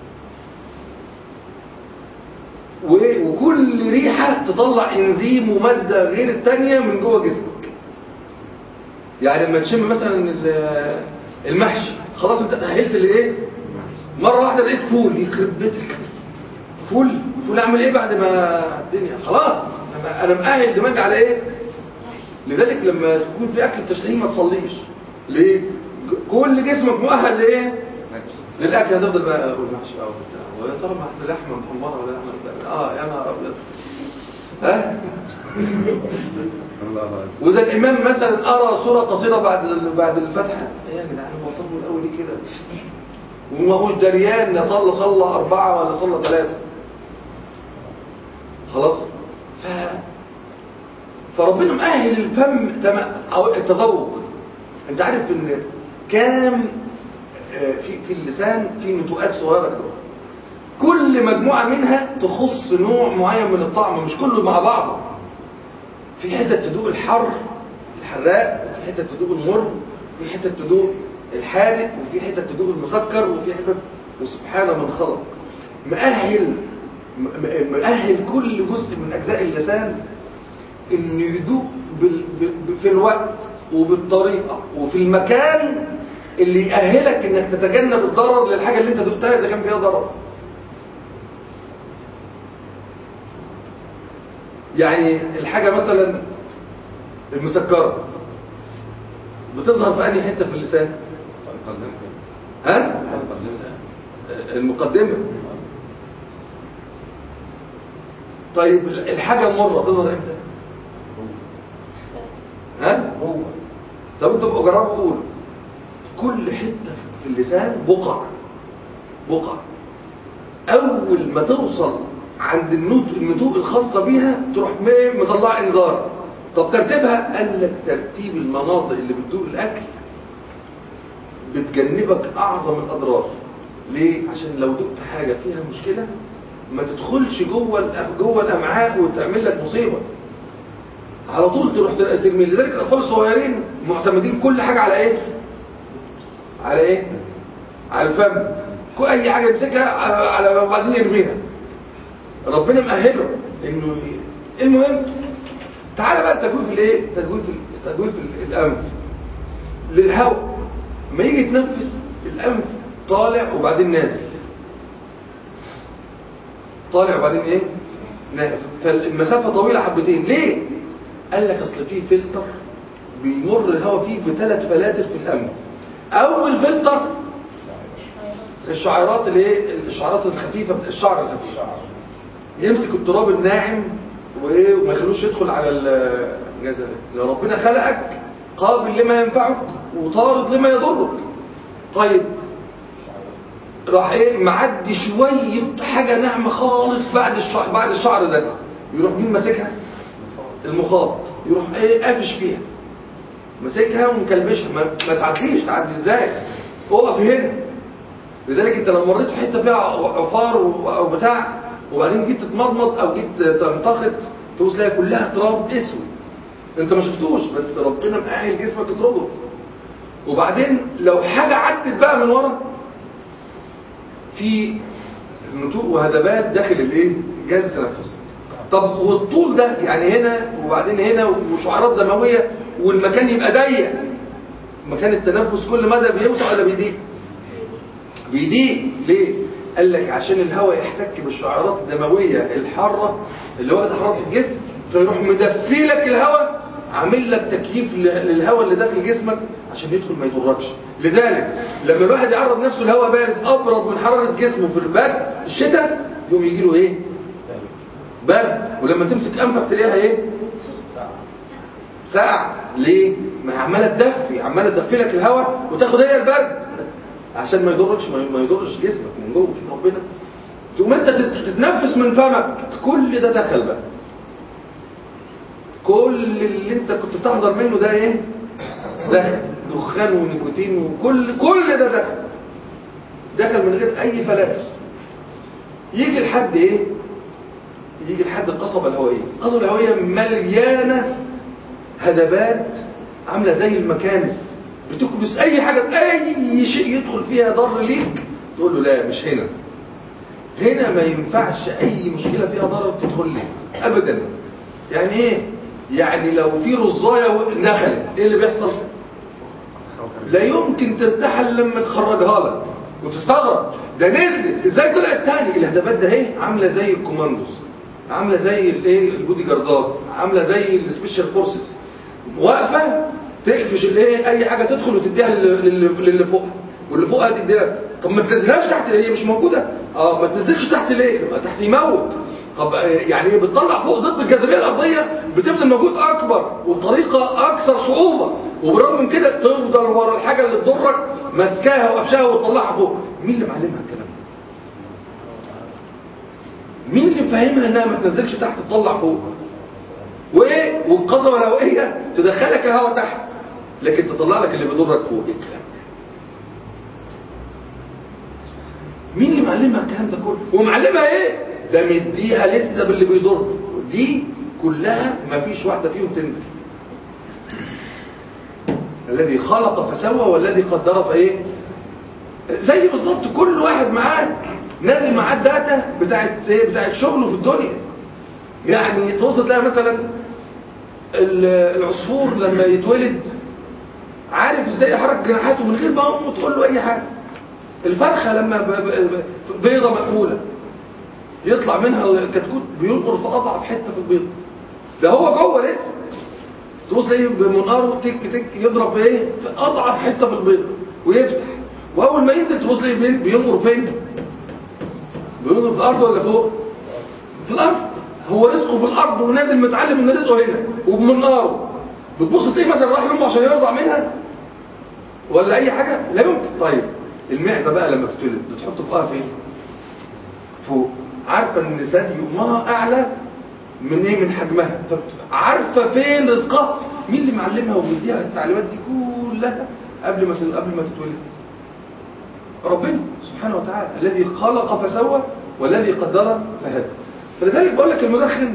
وكل ريحه تطلع انزيم وماده غير الثانيه من جوه جسمك. يعني لما تشم مثلا المحشي خلاص انت تأهلت لايه؟ مره واحده لقيت فول، يخرب بيتك. فول فول اعمل ايه بعد ما الدنيا خلاص؟ انا مأهل دماغي على ايه؟ لذلك لما يكون في اكل بتشتهيه ما تصليش. ليه؟ كل جسمك مؤهل لايه؟ للاكل. هتفضل بقى اقول محشي او بتاع، ويا ترى ما احنا لحمه محمره ولا لحمه؟ اه يا نهار ابيض. ها؟ واذا الامام مثلا ارى سوره قصيره بعد بعد الفاتحه، ايه يا جدعان هو طول الاول ليه كده؟ وما هوش دريان لا صلى صلى اربعه ولا صلى ثلاثه. خلاص؟ ف فربنا مأهل الفم او التذوق. انت عارف ان كام في في اللسان في نتوءات صغيره كده، كل مجموعه منها تخص نوع معين من الطعم، مش كله مع بعضه. في حته تدوق الحر الحراق، وفي حته تدوق المر، وفي حته تدوق الحادق، وفي حته تدوق المسكر، وفي حته. وسبحان من خلق مأهل مأهل كل جزء من اجزاء اللسان انه يدوق في الوقت وبالطريقه وفي المكان اللي يأهلك انك تتجنب الضرر للحاجه اللي انت دقتها اذا كان فيها ضرر. يعني الحاجه مثلا المسكره بتظهر في انهي حته في اللسان؟ ها؟ المقدمه. طيب الحاجه المره تظهر امتى؟ ها؟ طب انتوا بقوا جربوا قولوا كل حته في اللسان بقع بقع اول ما توصل عند النطق النطوق الخاصه بيها تروح مطلع انذار. طب ترتيبها؟ قال لك ترتيب المناطق اللي بتدوق الاكل بتجنبك اعظم الاضرار. ليه؟ عشان لو دقت حاجه فيها مشكله ما تدخلش جوه جوه الامعاء وتعمل لك مصيبه، على طول تروح ترمي. لذلك الاطفال الصغيرين معتمدين كل حاجه على ايه؟ على ايه؟ على الفم. اي حاجه يمسكها على وبعدين يرميها. ربنا مأهله انه ي... المهم تعالى بقى تجويف الايه؟ تجويف تجويف الانف للهواء. ما يجي يتنفس الانف طالع وبعدين نازل، طالع وبعدين ايه؟ فالمسافه طويله حبتين. ليه؟ قال لك اصل فيه فلتر بيمر الهواء فيه بثلاث فلاتر في الانف. اول فلتر الشعيرات اللي ايه الشعيرات الخفيفه، الشعر الخفيف يمسك التراب الناعم وايه وما يخلوش يدخل على الجزء. لو ربنا خلقك قابل لما ينفعك وطارد لما يضرك. طيب راح ايه معدي شويه حاجه ناعمه خالص بعد الشعر بعد الشعر ده، يروح مين ماسكها؟ المخاط. يروح ايه قافش فيها ماسكها ومكلبشها، ما, ما تعديش. تعدي ازاي؟ اقف هنا. لذلك انت لو مريت في حته فيها عفار او بتاع وبعدين جيت تتمضمض او جيت تنتخط تبص تلاقي كلها تراب اسود، انت ما شفتوش بس ربنا مأهل جسمك يطرده. وبعدين لو حاجه عدت بقى من ورا في نتوء وهدبات داخل الايه جهاز التنفس. طب والطول ده يعني هنا وبعدين هنا وشعيرات دمويه والمكان يبقى ضيق، مكان التنفس كل مدى بيوسع ولا بيضيق؟ بيضيق. ليه؟ قال لك عشان الهواء يحتك بالشعيرات الدمويه الحاره اللي هو حراره الجسم، فيروح مدفي لك الهواء، عامل لك تكييف للهواء اللي داخل جسمك عشان يدخل ما يضركش. لذلك لما الواحد يعرض نفسه لهواء بارد ابرد من حراره جسمه في البرد الشتاء يوم يجي له ايه؟ برد. ولما تمسك انفك تلاقيها ايه؟ ساقع. ليه؟ ما هي عماله تدفي، عماله تدفي لك الهواء وتاخد هي البرد عشان ما يضركش ما يضرش جسمك من جوه. شوف ربنا تقوم انت تتنفس من فمك، كل ده دخل بقى، كل اللي انت كنت بتحذر منه ده ايه؟ دخل دخان ونيكوتين وكل كل ده دخل دخل من غير اي فلاتر. يجي لحد ايه؟ يجي لحد القصبه الهوائيه. القصبه الهوائيه مليانه هدبات عامله زي المكانس بتكبس اي حاجه، اي شيء يدخل فيها ضر ليك تقول له لا مش هنا، هنا ما ينفعش اي مشكله فيها ضرر تدخل لي ابدا. يعني ايه؟ يعني لو في رزايه دخلت ايه اللي بيحصل؟ لا يمكن ترتاح لما تخرجها لك وتستغرب ده نزلت ازاي طلعت تاني. الهدبات ده اهي عامله زي الكوماندوز، عامله زي الايه البودي جاردات، عامله زي السبيشال فورسز، واقفه تقفش الايه اي حاجه تدخل وتديها للي فوقها واللي فوقها تديها. طب ما تنزلهاش تحت اللي هي مش موجوده. اه ما تنزلش تحت ليه؟ يبقى تحت يموت. طب يعني ايه؟ بتطلع فوق ضد الجاذبيه الارضيه بتبذل مجهود اكبر وبطريقه اكثر صعوبه، وبالرغم من كده تفضل ورا الحاجه اللي تضرك ماسكاها وقفشاها وتطلعها فوق. مين اللي معلمها الكلام ده؟ مين اللي مفهمها انها ما تنزلش تحت تطلع فوق؟ وايه؟ والقصبه الهوائيه تدخلك الهواء تحت لكن تطلع لك اللي بيضرك فوق. ايه الكلام ده؟ مين اللي معلمها الكلام ده كله؟ ومعلمها ايه؟ ده مديها لسه باللي بيضر. دي كلها ما فيش واحده فيهم تنزل. الذي خلق فسوى والذي قدر فايه؟ زي بالظبط كل واحد معاه نازل معاه الداتا بتاعت ايه؟ بتاعت شغله في الدنيا. يعني توصل تلاقي مثلا العصفور لما يتولد عارف ازاي يحرك جناحاته من غير ما امه تقول له اي حاجه. الفرخه لما بيضه مقفوله يطلع منها الكتكوت بينقر في اضعف حته في البيضه، ده هو جوه لسه تبص تلاقيه بمنقاره تك تك يضرب ايه في اضعف حته في البيضه ويفتح، واول ما ينزل تبص تلاقيه بينقر فين؟ بينقر في الارض ولا فوق؟ في الارض. هو رزقه في الارض ونازل متعلم ان رزقه هنا وبمنقاره. بتبص تلاقيه مثلا راح لامه عشان يرضع منها ولا اي حاجه؟ لا يمكن. طيب المعزه بقى لما بتتولد بتحط فوقها فين؟ فوق. عارفه ان ثدي امها اعلى من ايه؟ من حجمها. عارفه فين رزقها. مين اللي معلمها وبيديها التعليمات دي كلها قبل ما قبل ما تتولد؟ ربنا سبحانه وتعالى الذي خلق فسوى والذي قدر فهدى. فلذلك بقول لك المدخن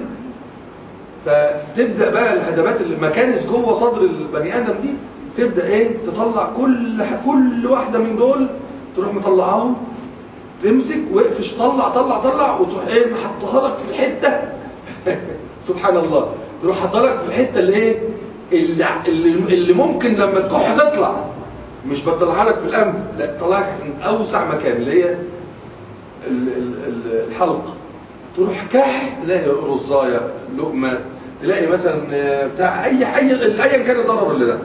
فتبدا بقى الهدبات المكانس جوه صدر البني ادم دي تبدا ايه؟ تطلع كل كل واحده من دول تروح مطلعاهم تمسك واقفش طلع طلع طلع وتروح ايه محطها لك في الحته سبحان الله تروح حاطها لك في الحته اللي ايه اللي, اللي, اللي ممكن لما تكح تطلع، مش بتطلعها لك في الانف، لا تطلعها من اوسع مكان اللي هي الحلق. تروح كح تلاقي رزايه لقمه، تلاقي مثلا بتاع اي اي ايا كان الضرر اللي ده.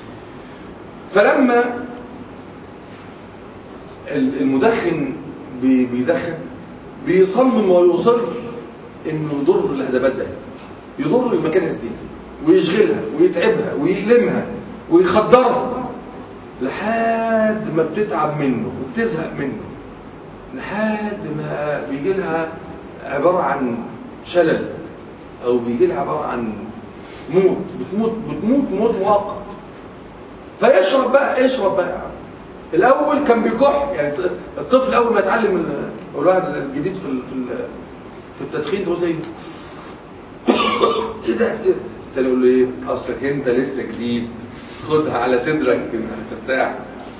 فلما المدخن بيدخن بيصمم ويصر انه يضر الهدبات ده، يضر المكانس دي ويشغلها ويتعبها ويألمها ويخدرها لحد ما بتتعب منه وبتزهق منه، لحد ما بيجي لها عبارة عن شلل او بيجي لها عبارة عن موت، بتموت بتموت موت مؤقت. فيشرب بقى يشرب بقى. الاول كان بيكح، يعني الطفل اول ما يتعلم الواحد الجديد في في التدخين تقول ايه ايه ده انت تقول له ايه اصلك انت لسه جديد خدها على صدرك ترتاح.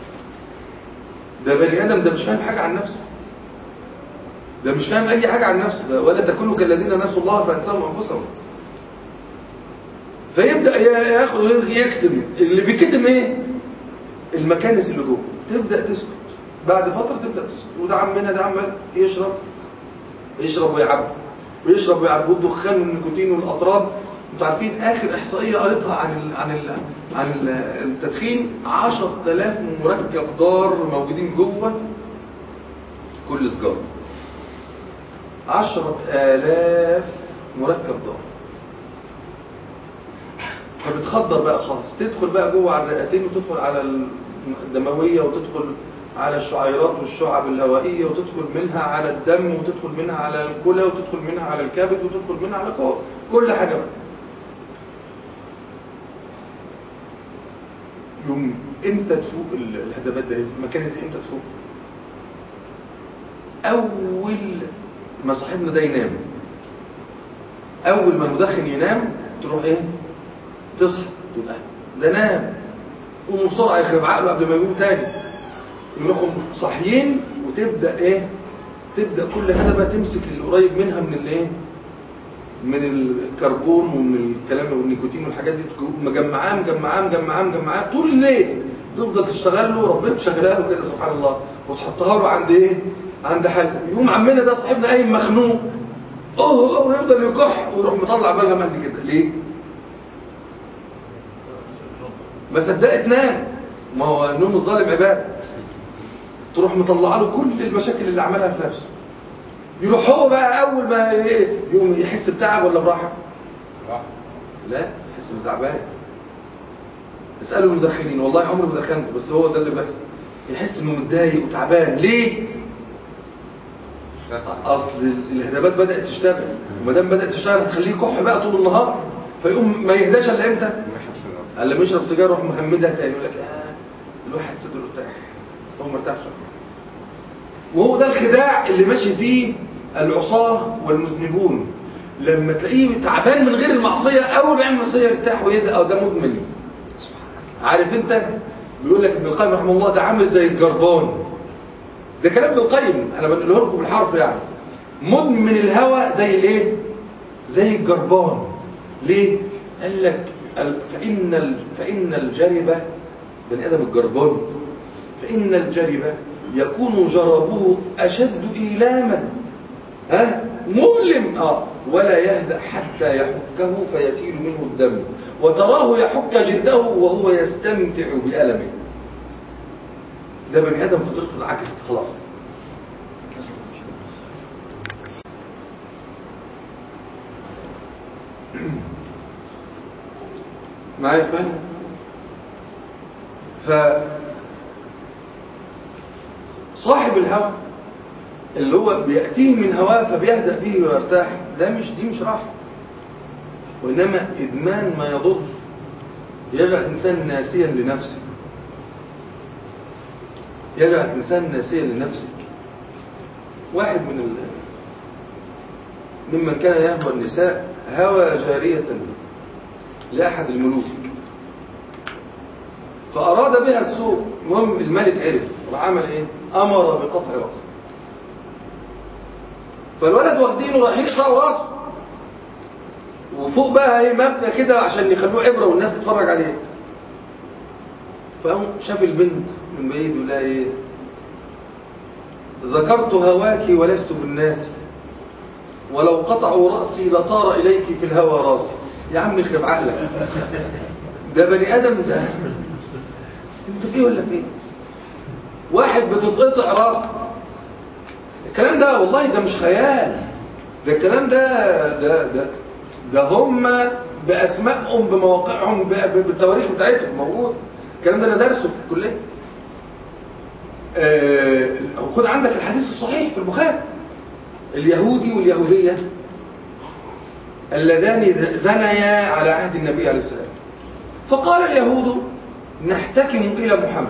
ده بني ادم ده مش فاهم حاجه عن نفسه، ده مش فاهم اي حاجه عن نفسه، ده ولا تكونوا كالذين نسوا الله فانساهم انفسهم. فيبدا ياخد ويكتم. اللي بيكتم ايه؟ المكانس اللي جوه تبدا تسكت، بعد فتره تبدا تسكت. وده عمنا ده عمال يشرب يشرب ويعبي ويشرب ويعبي الدخان والنيكوتين والاطراب. انتوا عارفين اخر احصائيه قريتها عن ال عن ال عن ال التدخين عشرة آلاف مركب ضار موجودين جوه كل سجاره. عشرة آلاف مركب ضار. فبتخدر بقى خالص، تدخل بقى جوه على الرئتين وتدخل على الدمويه وتدخل على الشعيرات والشعب الهوائيه وتدخل منها على الدم وتدخل منها على الكلى وتدخل منها على الكبد وتدخل منها على كل حاجه بقى. يوم امتى تفوق الهدبات ده؟ المكانس دي امتى تفوق؟ اول ما صاحبنا ده ينام، اول ما المدخن ينام تروح ايه؟ تصحى تقول اه ده نام، قوموا بسرعه يخرب عقله قبل ما يقوم تاني. يروحوا صاحيين وتبدا ايه؟ تبدا كل هدبه تمسك اللي قريب منها من الايه؟ من الكربون ومن الكلام والنيكوتين والحاجات دي، مجمعاه مجمعاه مجمعاه مجمعاه طول الليل، تفضل تشتغل له، ربنا تشغلها له كده سبحان الله، وتحطها له عند ايه؟ عند حاجه. يقوم عمنا ده صاحبنا قايم مخنوق، اوه اوه يفضل يكح ويروح مطلع بقى جمال دي كده. ليه؟ ما صدقت نام، ما هو نوم الظالم عباده. تروح مطلع له كل المشاكل اللي عملها في نفسه. يروح هو بقى اول ما يقوم يحس بتعب ولا براحه؟ راحه. لا، يحس بتعبان. اسالوا المدخنين، والله عمري ما دخنت بس هو ده اللي بيحصل. يحس انه متضايق وتعبان. ليه؟ اصل الهدبات بدات تشتغل، وما دام بدات تشتغل هتخليه يكح بقى طول النهار، فيقوم ما يهداش الا امتى؟ لما يشرب سيجاره يروح مهمدها تاني، يقول لك اه الواحد صدره ارتاح، هو ما ارتاحش. وهو ده الخداع اللي ماشي فيه العصاه والمذنبون. لما تلاقيه تعبان من غير المعصيه، اول ما يعمل معصيه يرتاح ويهدى، او ده مدمن. عارف انت بيقول لك ابن القيم رحمه الله ده عامل زي الجربان. ده كلام ابن القيم انا بنقوله لكم بالحرف. يعني مدمن الهوى زي الايه؟ زي الجربان. ليه؟ قال لك فإن فإن الجربة، بني آدم الجربان، فإن الجربة يكون جربه أشد إيلاما، ها مؤلم اه ولا يهدأ حتى يحكه فيسيل منه الدم، وتراه يحك جلده وهو يستمتع بألمه. ده بني آدم فطرته العكس خلاص. معايا فاهم؟ فصاحب الهوى اللي هو بيأتيه من هواه فبيهدأ به ويرتاح، ده مش دي مش راحة، وإنما إدمان ما يضر، يجعل الإنسان ناسيا لنفسه، يجعل الإنسان ناسيا لنفسك. واحد من ال... ممن كان يهوى النساء هوى جارية لأحد الملوك فأراد بها السوء. المهم الملك عرف، وعمل ايه؟ أمر بقطع رأسه. فالولد واخدينه رايحين يقطعوا راسه، وفوق بقى ايه مبنى كده عشان يخلوه عبرة والناس تتفرج عليه. فقام شاف البنت من بعيد ولا ايه؟ ذكرت هواك ولست بالناس، ولو قطعوا رأسي لطار إليك في الهوى راسي. يا عم اخرب عقلك، ده بني آدم ده، انت فيه ولا فيه؟ واحد بتتقطع راسه. الكلام ده والله ده مش خيال، ده الكلام ده ده ده ده هم بأسمائهم بمواقعهم بالتواريخ بتاعتهم موجود. الكلام ده انا درسه في الكليه. آه خد عندك الحديث الصحيح في البخاري، اليهودي واليهوديه اللذان زنيا على عهد النبي عليه السلام، فقال اليهود نحتكم الى محمد،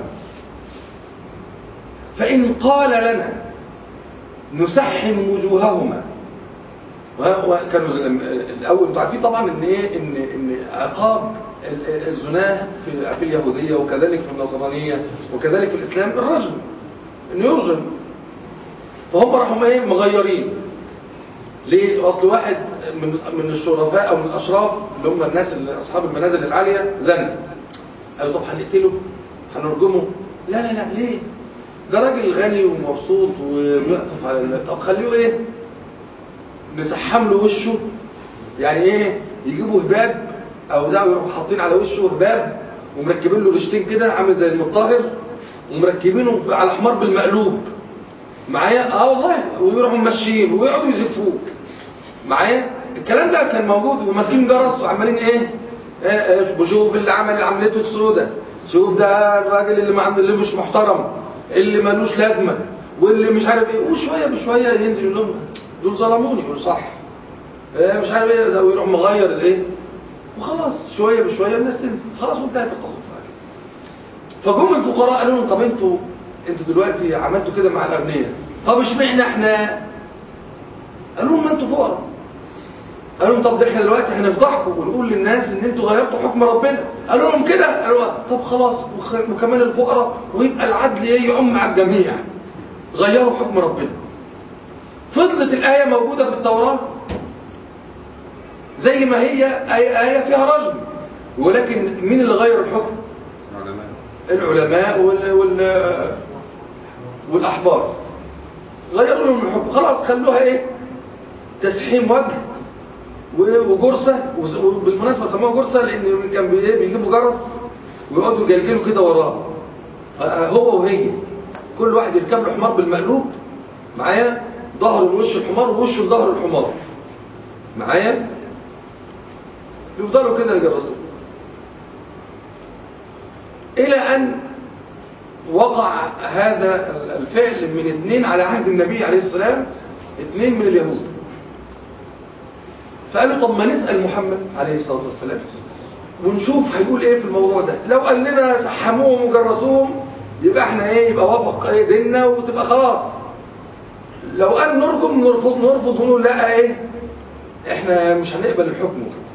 فان قال لنا نسحم وجوههما. وكانوا الاول انتوا عارفين طبعا ان ايه ان ان عقاب الزنا في في اليهوديه وكذلك في النصرانيه وكذلك في الاسلام الرجم، انه يرجم. فهم راحوا ايه مغيرين ليه؟ اصل واحد من من الشرفاء او من الاشراف اللي هم الناس اللي اصحاب المنازل العاليه زنى، قالوا طب هنقتله هنرجمه؟ لا لا لا، ليه؟ ده راجل غني ومبسوط وبيعطف على الله. طب خليه ايه؟ نسحم له وشه، يعني ايه؟ يجيبوا هباب او ده ويروحوا حاطين على وشه هباب ومركبين له رشتين كده عامل زي المطهر ومركبينه على حمار بالمقلوب معايا. اه والله، ويروحوا ماشيين ويقعدوا يزفوه معايا. الكلام ده كان موجود، وماسكين جرس وعمالين ايه؟ ايه شوف اللي عمل عملته السوداء، شوف ده الراجل اللي ما اللي مش محترم، اللي ملوش لازمه، واللي مش عارف ايه. وشويه بشويه ينزل يقول لهم دول ظلموني، يقول صح ايه مش عارف ايه ده، ويروح مغير الايه وخلاص. شويه بشويه الناس تنزل خلاص وانتهت القصه. فجم الفقراء قالوا لهم طب انتوا انتوا دلوقتي عملتوا كده مع الاغنياء، طب اشمعنى احنا؟ قالوا لهم ما انتوا فقراء. قالوا لهم طب ده احنا دلوقتي هنفضحكم ونقول للناس ان انتوا غيرتوا حكم ربنا. قالوا لهم كده؟ قالوا طب خلاص وكمان الفقراء ويبقى العدل ايه يعم على الجميع. غيروا حكم ربنا. فضلت الآية موجودة في التوراة زي ما هي آية, آية فيها رجم، ولكن مين اللي غير الحكم؟ العلماء وال... وال... والأحبار غيروا لهم الحكم. خلاص خلوها ايه؟ تسحيم وجه وجرسة. وبالمناسبة سموها جرسة لأن كان بيجيبوا جرس ويقعدوا يجلجلوا كده وراه هو وهي، كل واحد يركب له حمار بالمقلوب معايا، ظهره لوش الحمار ووشه لظهر الحمار معايا، يفضلوا كده يجرسوا إلى أن وقع هذا الفعل من اثنين على عهد النبي عليه السلام، اثنين من اليهود. فقالوا طب ما نسأل محمد عليه الصلاة والسلام ونشوف هيقول ايه في الموضوع ده. لو قال لنا سحموهم وجرسوهم يبقى احنا ايه؟ يبقى وافق ايه ديننا وتبقى خلاص. لو قال نرجم نرفض نرفض ونقول لا ايه احنا مش هنقبل الحكم كده.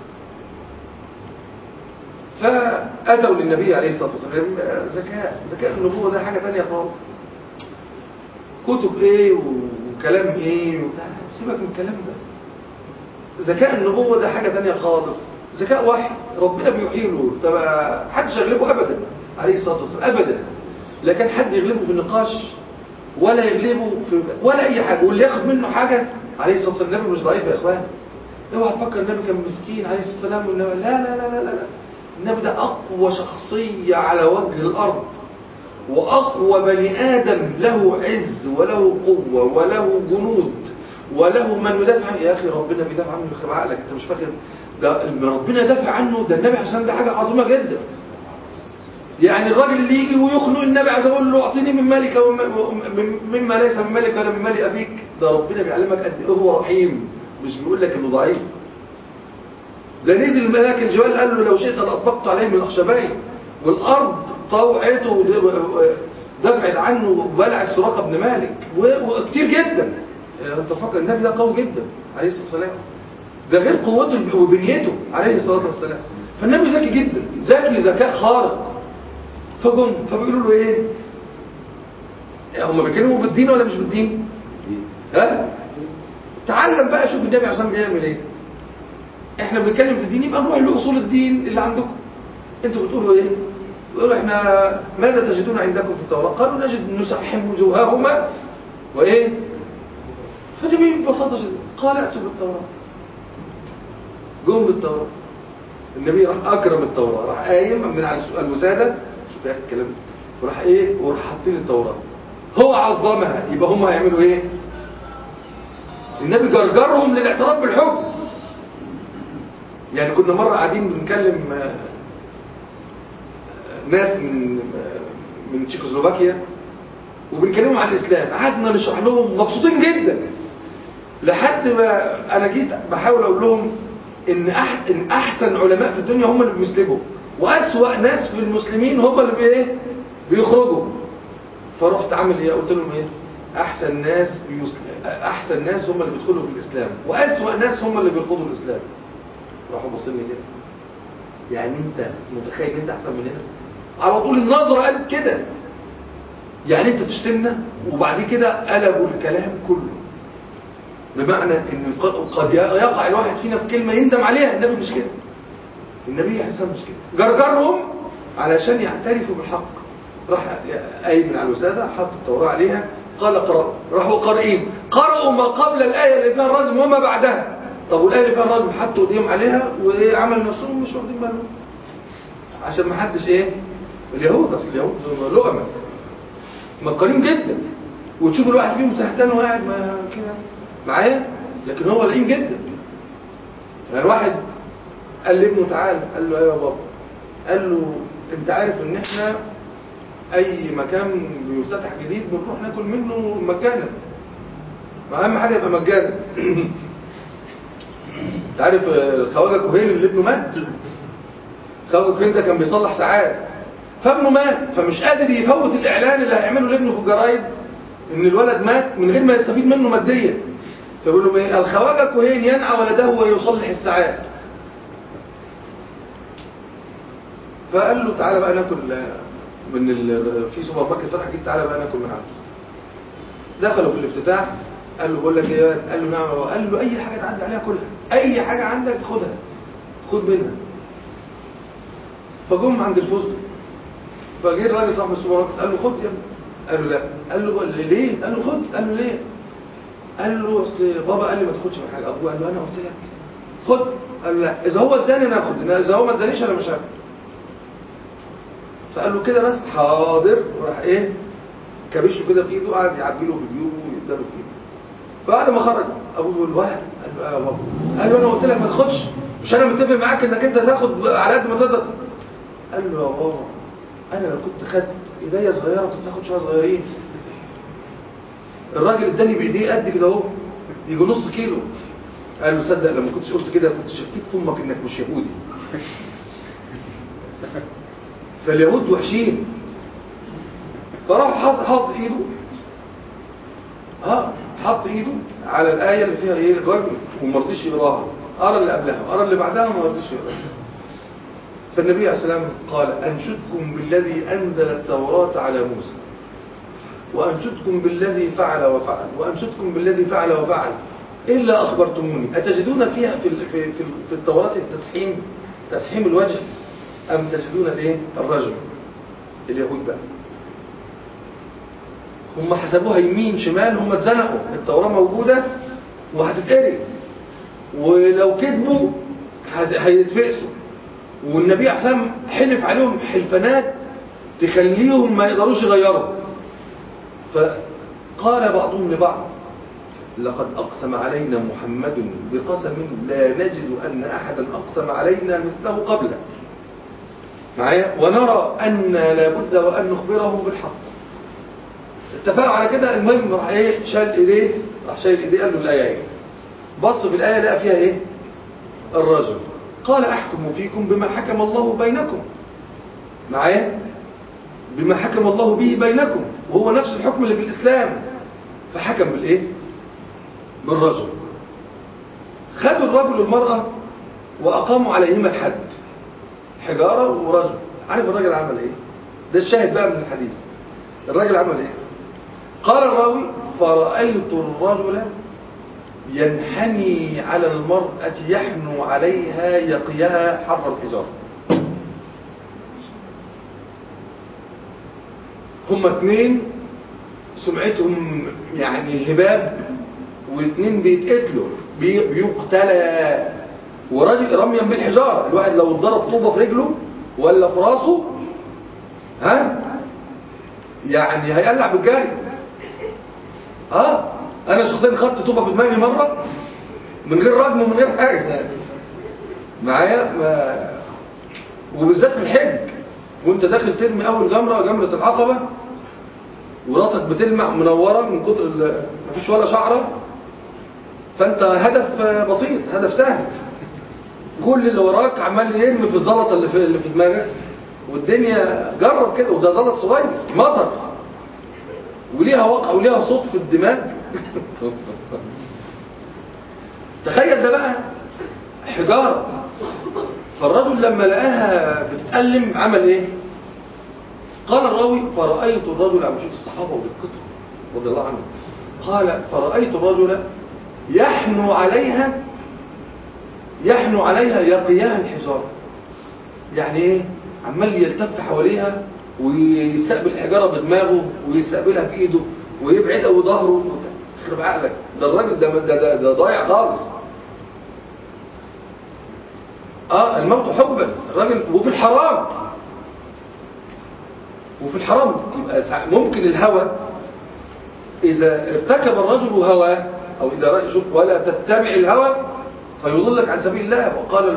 فأتوا للنبي عليه الصلاة والسلام. ذكاء ذكاء النبوة ده حاجة تانية خالص. كتب ايه وكلام ايه وبتاع، سيبك من الكلام ده. ذكاء النبوة ده حاجة تانية خالص. ذكاء وحي ربنا بيوحي له، طب حدش يغلبه ابدا عليه الصلاة والسلام ابدا. لا كان حد يغلبه في النقاش ولا يغلبه في ولا اي حاجة. واللي ياخد منه حاجة عليه الصلاة والسلام. النبي مش ضعيف يا اخوان، اوعى تفكر النبي كان مسكين عليه الصلاة والسلام والنبي لا لا لا لا لا النبي ده اقوى شخصية على وجه الارض، واقوى بني ادم له عز وله قوة وله جنود وله من يدافع. يا اخي ربنا بيدافع عنه يخرب عقلك، انت مش فاكر ده ربنا يدافع عنه؟ ده النبي عشان ده حاجة عظيمة جدا. يعني الراجل اللي يجي ويخنق النبي عايز اقول له اعطيني من مالك مما ليس من مالك ولا من مال ابيك، ده ربنا بيعلمك قد ايه هو رحيم، مش بيقول لك انه ضعيف. ده نزل ملاك الجبال قال له لو شئت لاطبقت عليه من الاخشبين، والارض طوعته دفعت عنه وبلعت سراقه بن مالك وكتير جدا. انت فاكر النبي ده قوي جدا عليه الصلاه والسلام، ده غير قوته وبنيته عليه الصلاه والسلام. فالنبي ذكي جدا، ذكي ذكاء خارق. فجم فبيقولوا له ايه؟ هم بيتكلموا بالدين ولا مش بالدين؟ ها؟ تعلم بقى شوف النبي عشان بيعمل ايه. احنا بنتكلم في الدين يبقى نروح لاصول الدين اللي عندكم. انتوا بتقولوا ايه؟ بيقولوا احنا ماذا تجدون عندكم في التوراة؟ قالوا نجد نسحم وجوههما وايه؟ فدي ببساطه شديده قال ائتوا بالتوراة. جم بالتوراة. النبي راح أكرم التوراة، راح قايم من على الوسادة، شوف يا أخي الكلام، وراح إيه، وراح حاطين التوراة، هو عظمها. يبقى هم هيعملوا إيه؟ النبي جرجرهم للاعتراف بالحكم. يعني كنا مرة قاعدين بنكلم ناس من من تشيكوسلوفاكيا وبنكلمهم عن الإسلام، قعدنا نشرح لهم مبسوطين جدا، لحد ما أنا جيت بحاول أقول لهم إن أحسن, إن أحسن علماء في الدنيا هم اللي بيسلموا، وأسوأ ناس في المسلمين هم اللي بإيه؟ بيخرجوا. فرحت عامل إيه؟ قلت لهم إيه؟ أحسن ناس بيسلم. أحسن ناس هم اللي بيدخلوا في الإسلام، وأسوأ ناس هم اللي بيرفضوا الإسلام. راحوا بصيني كده، يعني أنت متخيل إن أنت أحسن مننا؟ على طول النظرة قالت كده، يعني أنت بتشتمنا، وبعد كده قلبوا الكلام كله، بمعنى إن قد يقع الواحد فينا في كلمة يندم عليها. النبي مش كده، النبي حسن مش كده، جرجرهم علشان يعترفوا بالحق. راح قايم من على الوسادة، حط التوراة عليها، قال قرأوا. راحوا قارئين، قرأوا ما قبل الآية اللي فيها الرجم وما بعدها. طب والآية اللي فيها الرجم حطوا ايديهم عليها وعمل نفسهم مش واخدين بالهم، عشان ما حدش ايه، اليهود، اصل اليهود لؤمة مكرين جدا، وتشوف الواحد فيهم سهتان وقاعد ما كده معايا، لكن هو لئيم جدا. يعني واحد قال لابنه تعال، قال له ايوه يا بابا، قال له انت عارف ان احنا اي مكان بيفتتح جديد بنروح ناكل منه مجانا، اهم حاجه يبقى مجانا. انت عارف الخواجه كوهين اللي ابنه مات، خواجه كوهين ده كان بيصلح ساعات، فابنه مات، فمش قادر يفوت الاعلان اللي هيعمله لابنه في الجرايد ان الولد مات من غير ما يستفيد منه ماديا. فبيقول لهم ايه؟ الخواجه كوهين ينعى ولده ويصلح الساعات. فقال له تعالى بقى ناكل من ال... في سوبر ماركت فتح جديد، تعالى بقى ناكل من عنده. دخلوا في الافتتاح، قال له بقول لك ايه؟ قال له نعم. قال له اي حاجه تعدي عليها كلها، اي حاجه عندك خدها، خد منها. فجم عند الفستق، فجه الراجل صاحب السوبر ماركت قال له خد يا ابني. قال له لا. قال له ليه؟ قال له خد. قال له ليه؟ قال له اصل بابا قال لي ما تاخدش من حاجه. ابوه قال له انا قلت لك خد. قال له لا، اذا هو اداني انا اخد، اذا هو ما ادانيش انا مش هاخد. فقال له كده بس، حاضر. وراح ايه، كبش له كده بايده، قعد يعبي له في جيوبه ويداله في جيوبه. فبعد ما خرج ابوه بيقول له قال له يا بابا، قال له انا قلت لك ما تاخدش، مش انا متفق معاك انك انت تاخد على قد ما تقدر. قال له يا بابا انا لو كنت خدت ايديا صغيره كنت هاخد شويه صغيرين، الراجل اداني بايديه قد كده اهو، يجي نص كيلو. قال له صدق لما كنتش قلت كده كنت شكيت في امك انك مش يهودي. فاليهود وحشين. فراح حط حط ايده، ها حط ايده على الايه اللي فيها ايه الرجل، وما رضيش يقراها، قرا اللي قبلها قرا اللي بعدها وما رضيش يقراها. فالنبي عليه السلام قال انشدكم بالذي انزل التوراة على موسى، وانشدكم بالذي فعل وفعل، وانشدكم بالذي فعل وفعل الا اخبرتموني اتجدون فيها في في في, في التوراة التسحيم، تسحيم الوجه، ام تجدون الايه الرجم. اليهود بقى هم حسبوها يمين شمال، هم اتزنقوا، التوراة موجودة وهتتقري، ولو كذبوا هيتفقسوا. والنبي عليه الصلاة والسلام حلف عليهم حلفانات تخليهم ما يقدروش يغيروا. فقال بعضهم لبعض لقد أقسم علينا محمد بقسم لا نجد أن أحدا أقسم علينا مثله قبله معايا، ونرى أن لابد وأن نخبره بالحق. اتفقوا على كده. المهم راح ايه شال ايديه، راح شايل ايديه، قال له الايه ايه، بص في الايه لقى فيها ايه الرجل. قال احكم فيكم بما حكم الله بينكم، معايا بما حكم الله به بينكم، وهو نفس الحكم اللي في الاسلام. فحكم بالايه بالرجل. خدوا الرجل والمراه واقاموا عليهما الحد، حجاره ورجل. عارف الراجل عمل ايه؟ ده الشاهد بقى من الحديث. الراجل عمل ايه؟ قال الراوي فرأيت الرجل ينحني على المرأة يحنو عليها يقيها حر الحجارة. هم اتنين سمعتهم يعني هباب، واثنين بيتقتلوا بي- بيقتلى، ورجل رميا بالحجارة. الواحد لو اتضرب طوبة في رجله ولا في راسه ها يعني هيقلع بالجري. اه انا شخصيا خدت طوبة في دماغي مرة من غير رجم ومن غير حاجة معايا ما... وبالذات في الحج وانت داخل ترمي اول جمرة جمرة العقبة وراسك بتلمع منورة من كتر ال... مفيش ولا شعرة، فانت هدف بسيط، هدف سهل. كل اللي وراك عمال يرمي في الزلطة اللي في, اللي في دماغك، والدنيا جرب كده، وده زلط صغير مطر وليها وقع وليها صوت في الدماغ. تخيل ده بقى حجارة. فالرجل لما لقاها بتتألم عمل ايه؟ قال الراوي فرأيت الرجل، عم شوف الصحابة وبالكتر رضي الله عنه، قال فرأيت الرجل يحنو عليها يحنو عليها يقياها الحجارة. يعني ايه؟ عمال يلتف حواليها ويستقبل الحجارة بدماغه ويستقبلها بإيده ويبعدها وظهره. يخرب عقلك، ده الراجل ده, ده, ده, ده ضايع خالص. اه الموت حبا الراجل، وفي الحرام وفي الحرام يبقى ممكن الهوى إذا ارتكب الرجل هواه، أو إذا رأي شوف ولا تتبع الهوى فيضلك عن سبيل الله. وقال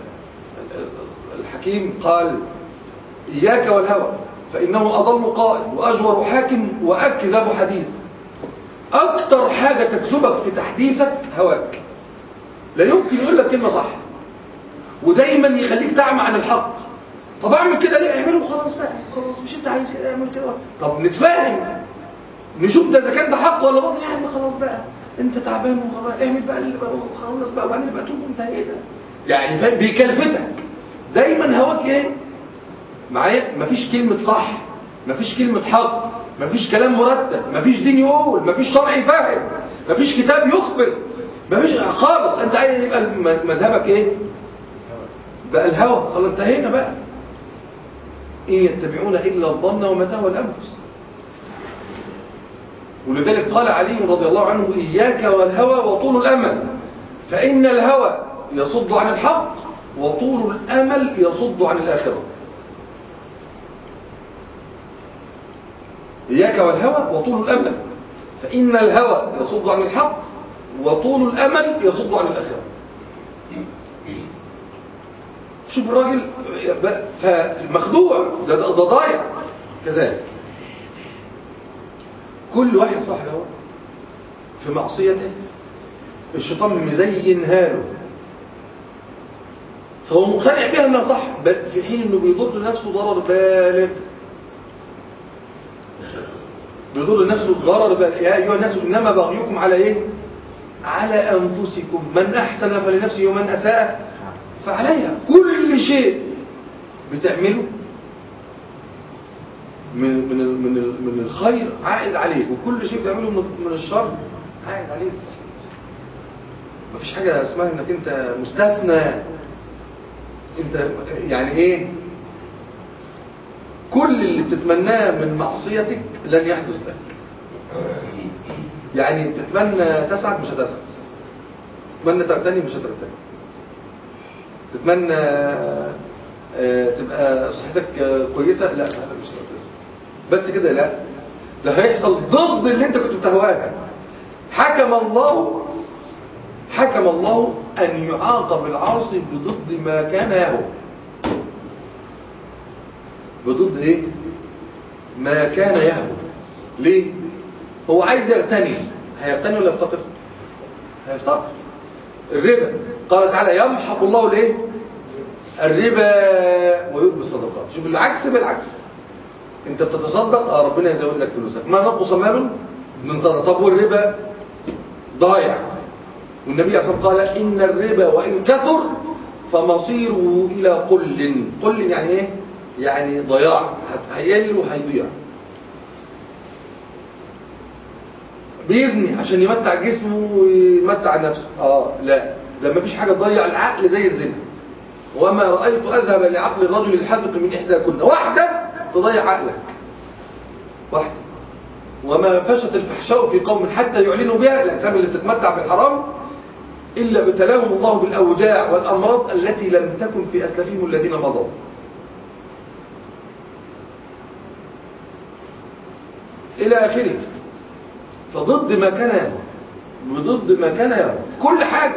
الحكيم قال إياك والهوى فإنه أضل قائل وأجور حاكم وأكذب حديث. أكتر حاجة تكذبك في تحديثك هواك، لا يمكن يقول لك كلمة صح، ودايما يخليك تعمى عن الحق. طب اعمل كده ليه؟ اعمله خلاص بقى، خلاص مش انت عايز كده اعمل كده. طب نتفاهم نشوف ده اذا كان ده حق ولا باطل. يا عم خلاص بقى انت تعبان وخلاص اعمل بقى اللي بقى خلص بقى وبعدين بقى توب انتهينا. يعني فاهم بيكلفتك دايما هواك ايه معايا. مفيش كلمة صح، مفيش كلمة حق، مفيش كلام مرتب، مفيش دين يقول، مفيش شرع يفهم، مفيش كتاب يخبر، مفيش خالص. انت عايز يبقى مذهبك ايه بقى؟ الهوى. خلاص انتهينا بقى. إن يتبعون إلا الظن وما تهوى الأنفس. ولذلك قال علي رضي الله عنه إياك والهوى وطول الأمل، فإن الهوى يصد عن الحق وطول الأمل يصد عن الآخرة. إياك والهوى وطول الأمل، فإن الهوى يصد عن الحق وطول الأمل يصد عن الآخرة. شوف الراجل فالمخدوع ده, ده ضايع. كذلك كل واحد صاحب هوى في معصيته الشيطان مزينها له، فهو مقتنع بها انها صح، في حين انه بيضر نفسه ضرر بالغ. بيضر نفسه ضرر بالغ. يا ايها الناس انما بغيكم على ايه؟ على انفسكم، من احسن فلنفسه ومن اساء فعليها. كل شيء بتعمله من من من من الخير عائد عليك، وكل شيء بتعمله من الشر عائد عليك. مفيش حاجه اسمها انك انت مستثنى. انت يعني ايه؟ كل اللي بتتمناه من معصيتك لن يحدث لك. يعني بتتمنى تسعد مش هتسعد، تتمنى تغتني مش هتغتني، تتمنى تبقى صحتك كويسة، لا صحتك مش كويسة بس كده، لا ده هيحصل ضد اللي انت كنت بتهواها. حكم الله حكم الله أن يعاقب العاصي بضد ما كان يهوى. بضد ايه؟ ما كان يهوى. ليه؟ هو عايز يغتني، هيغتني ولا يفتقر؟ هيفتقر. الربا قال تعالى يمحق الله الايه؟ الربا ويربي الصدقات. شوف العكس بالعكس، انت بتتصدق اه ربنا يزود لك فلوسك، ما نقص مال من صدقه. طب والربا ضايع، والنبي عليه الصلاه والسلام قال ان الربا وان كثر فمصيره الى قل. قل يعني ايه؟ يعني ضياع، هيقل وهيضيع. بيزني عشان يمتع جسمه ويمتع نفسه، اه لا ده ما فيش حاجه تضيع العقل زي الزنا. وما رايت اذهب لعقل الرجل الحذق من احدى كن. واحده تضيع عقلك، واحده. وما فشت الفحشاء في قوم حتى يعلنوا بها. الاجسام اللي بتتمتع بالحرام إلا ابتلاهم الله بالأوجاع والأمراض التي لم تكن في أسلافهم الذين مضوا. إلى آخره. فضد ما كان يرى، بضد ما كان يرى كل حاجة.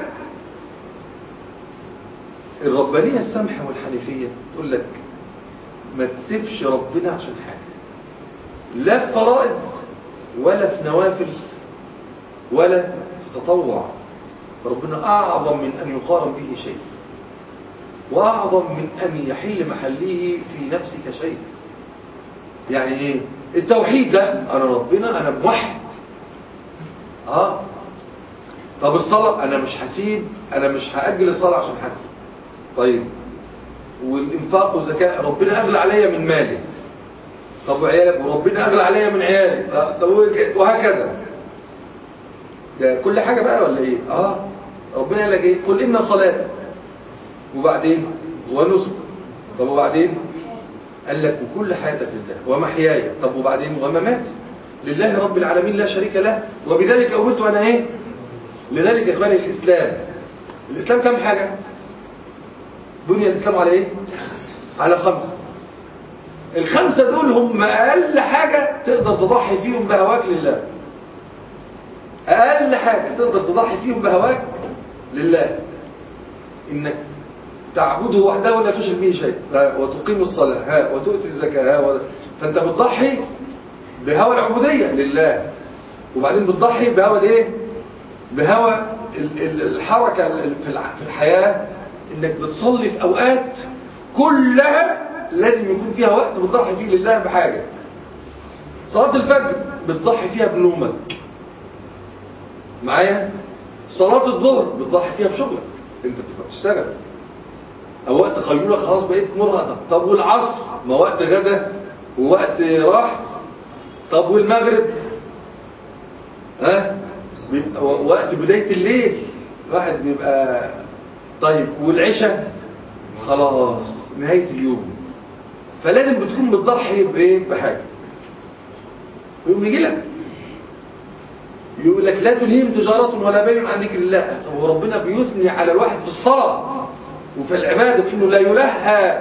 الربانية السمحة والحنيفية تقول لك ما تسيبش ربنا عشان حاجة، لا في فرائض ولا في نوافل ولا في تطوع. ربنا أعظم من أن يقارن به شيء، وأعظم من أن يحل محله في نفسك شيء. يعني إيه التوحيد ده؟ أنا ربنا أنا موحد. آه طب الصلاة أنا مش هسيب، أنا مش هأجل الصلاة عشان حد. طيب والإنفاق والزكاة ربنا أغلى عليا من مالي. طب وعيالك وربنا أغلى عليا من عيالي. طب وهكذا. ده كل حاجة بقى ولا إيه؟ آه ربنا قال لك إيه؟ قل إن صلاتي وبعدين ونسك. طب وبعدين قال لك وكل حياتك لله ومحياي. طب وبعدين ومماتي لله رب العالمين لا شريك له وبذلك أمرت أنا إيه؟ لذلك إخواني الإسلام الإسلام كم حاجة؟ بني الإسلام على إيه؟ على خمس. الخمسة دول هم أقل حاجة تقدر تضحي فيهم بهواك لله. أقل حاجة تقدر تضحي فيهم بهواك لله إنك تعبده وحده ولا تشرك به شيء، وتقيم الصلاة ها وتؤتي الزكاة ها. فأنت بتضحي بهوى العبودية لله، وبعدين بتضحي بهوى الايه؟ بهوى الحركة في الحياة، انك بتصلي في اوقات كلها لازم يكون فيها وقت بتضحي فيه لله بحاجة. صلاة الفجر بتضحي فيها بنومك معايا. صلاة الظهر بتضحي فيها بشغلك، انت بتبقى بتشتغل. او وقت قيلولة خلاص بقيت مرهقة. طب والعصر ما وقت غدا ووقت راح. طب والمغرب ها بيبقى وقت بداية الليل واحد بيبقى. طيب والعشاء خلاص نهاية اليوم. فلازم بتكون بتضحي بايه؟ بحاجة. يقوم يجي لك يقول لك لا تلهيهم تجارة ولا بيع عن ذكر الله. طب هو ربنا بيثني على الواحد في الصلاة وفي العبادة بانه لا يلهى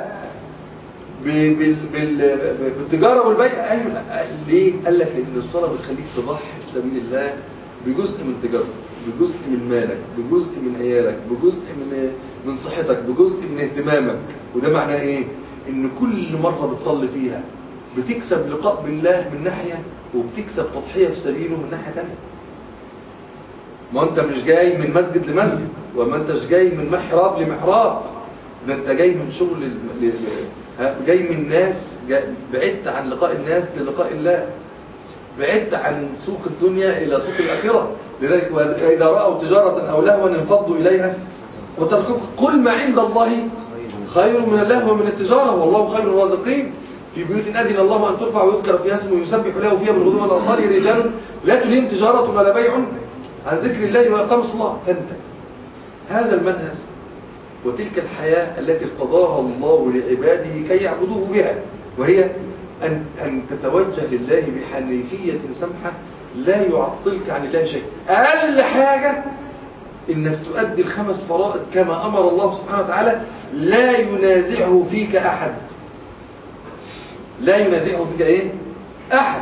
بالتجارة والبيع. أيوة ليه؟ قال لك لأن الصلاة بتخليك تضحي في سبيل الله بجزء من تجارتك، بجزء من مالك، بجزء من عيالك، بجزء من من صحتك، بجزء من اهتمامك. وده معناه ايه؟ ان كل مرة بتصلي فيها بتكسب لقاء بالله من ناحية، وبتكسب تضحية في سبيله من ناحية تانية. ما انت مش جاي من مسجد لمسجد، وما انتش جاي من محراب لمحراب، ده انت جاي من شغل ل... جاي من ناس، بعدت عن لقاء الناس للقاء الله، بعدت عن سوق الدنيا إلى سوق الآخرة. لذلك إذا رأوا تجارة أو لهوا انفضوا إليها وتركوك. قل ما عند الله خير من اللهو ومن التجارة والله خير الرازقين. في بيوت أذن الله أن ترفع ويذكر فيها اسمه يسبح له فيها بالغدو والآصال رجال لا تلهيهم تجارة ولا بيع عن ذكر الله وإقام الصلاة. فانت هذا المنهج وتلك الحياة التي قضاها الله لعباده كي يعبدوه بها، وهي أن, أن تتوجه لله بحنيفية سمحة لا يعطلك عن الله شيء. أقل حاجة إنك تؤدي الخمس فرائض كما أمر الله سبحانه وتعالى، لا ينازعه فيك أحد. لا ينازعه فيك إيه؟ أحد.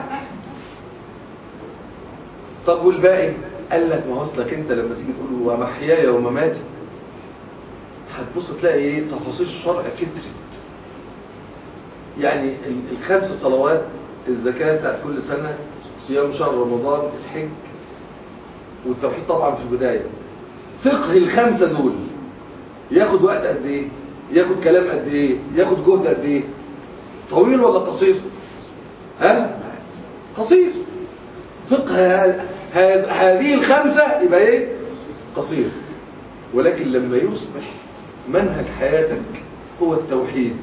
طب والباقي؟ قال لك ما وصلك أنت لما تيجي تقول ومحياي ومماتي هتبص تلاقي ايه؟ تفاصيل الشرع كترت. يعني الخمس صلوات، الزكاة بتاعت كل سنة، صيام شهر رمضان، الحج، والتوحيد طبعا في البداية. فقه الخمسة دول ياخد وقت قد ايه؟ ياخد كلام قد ايه؟ ياخد جهد قد ايه؟ طويل ولا قصير؟ ها؟ قصير. فقه هذه الخمسة يبقى ايه؟ قصير. ولكن لما يصبح منهج حياتك هو التوحيد،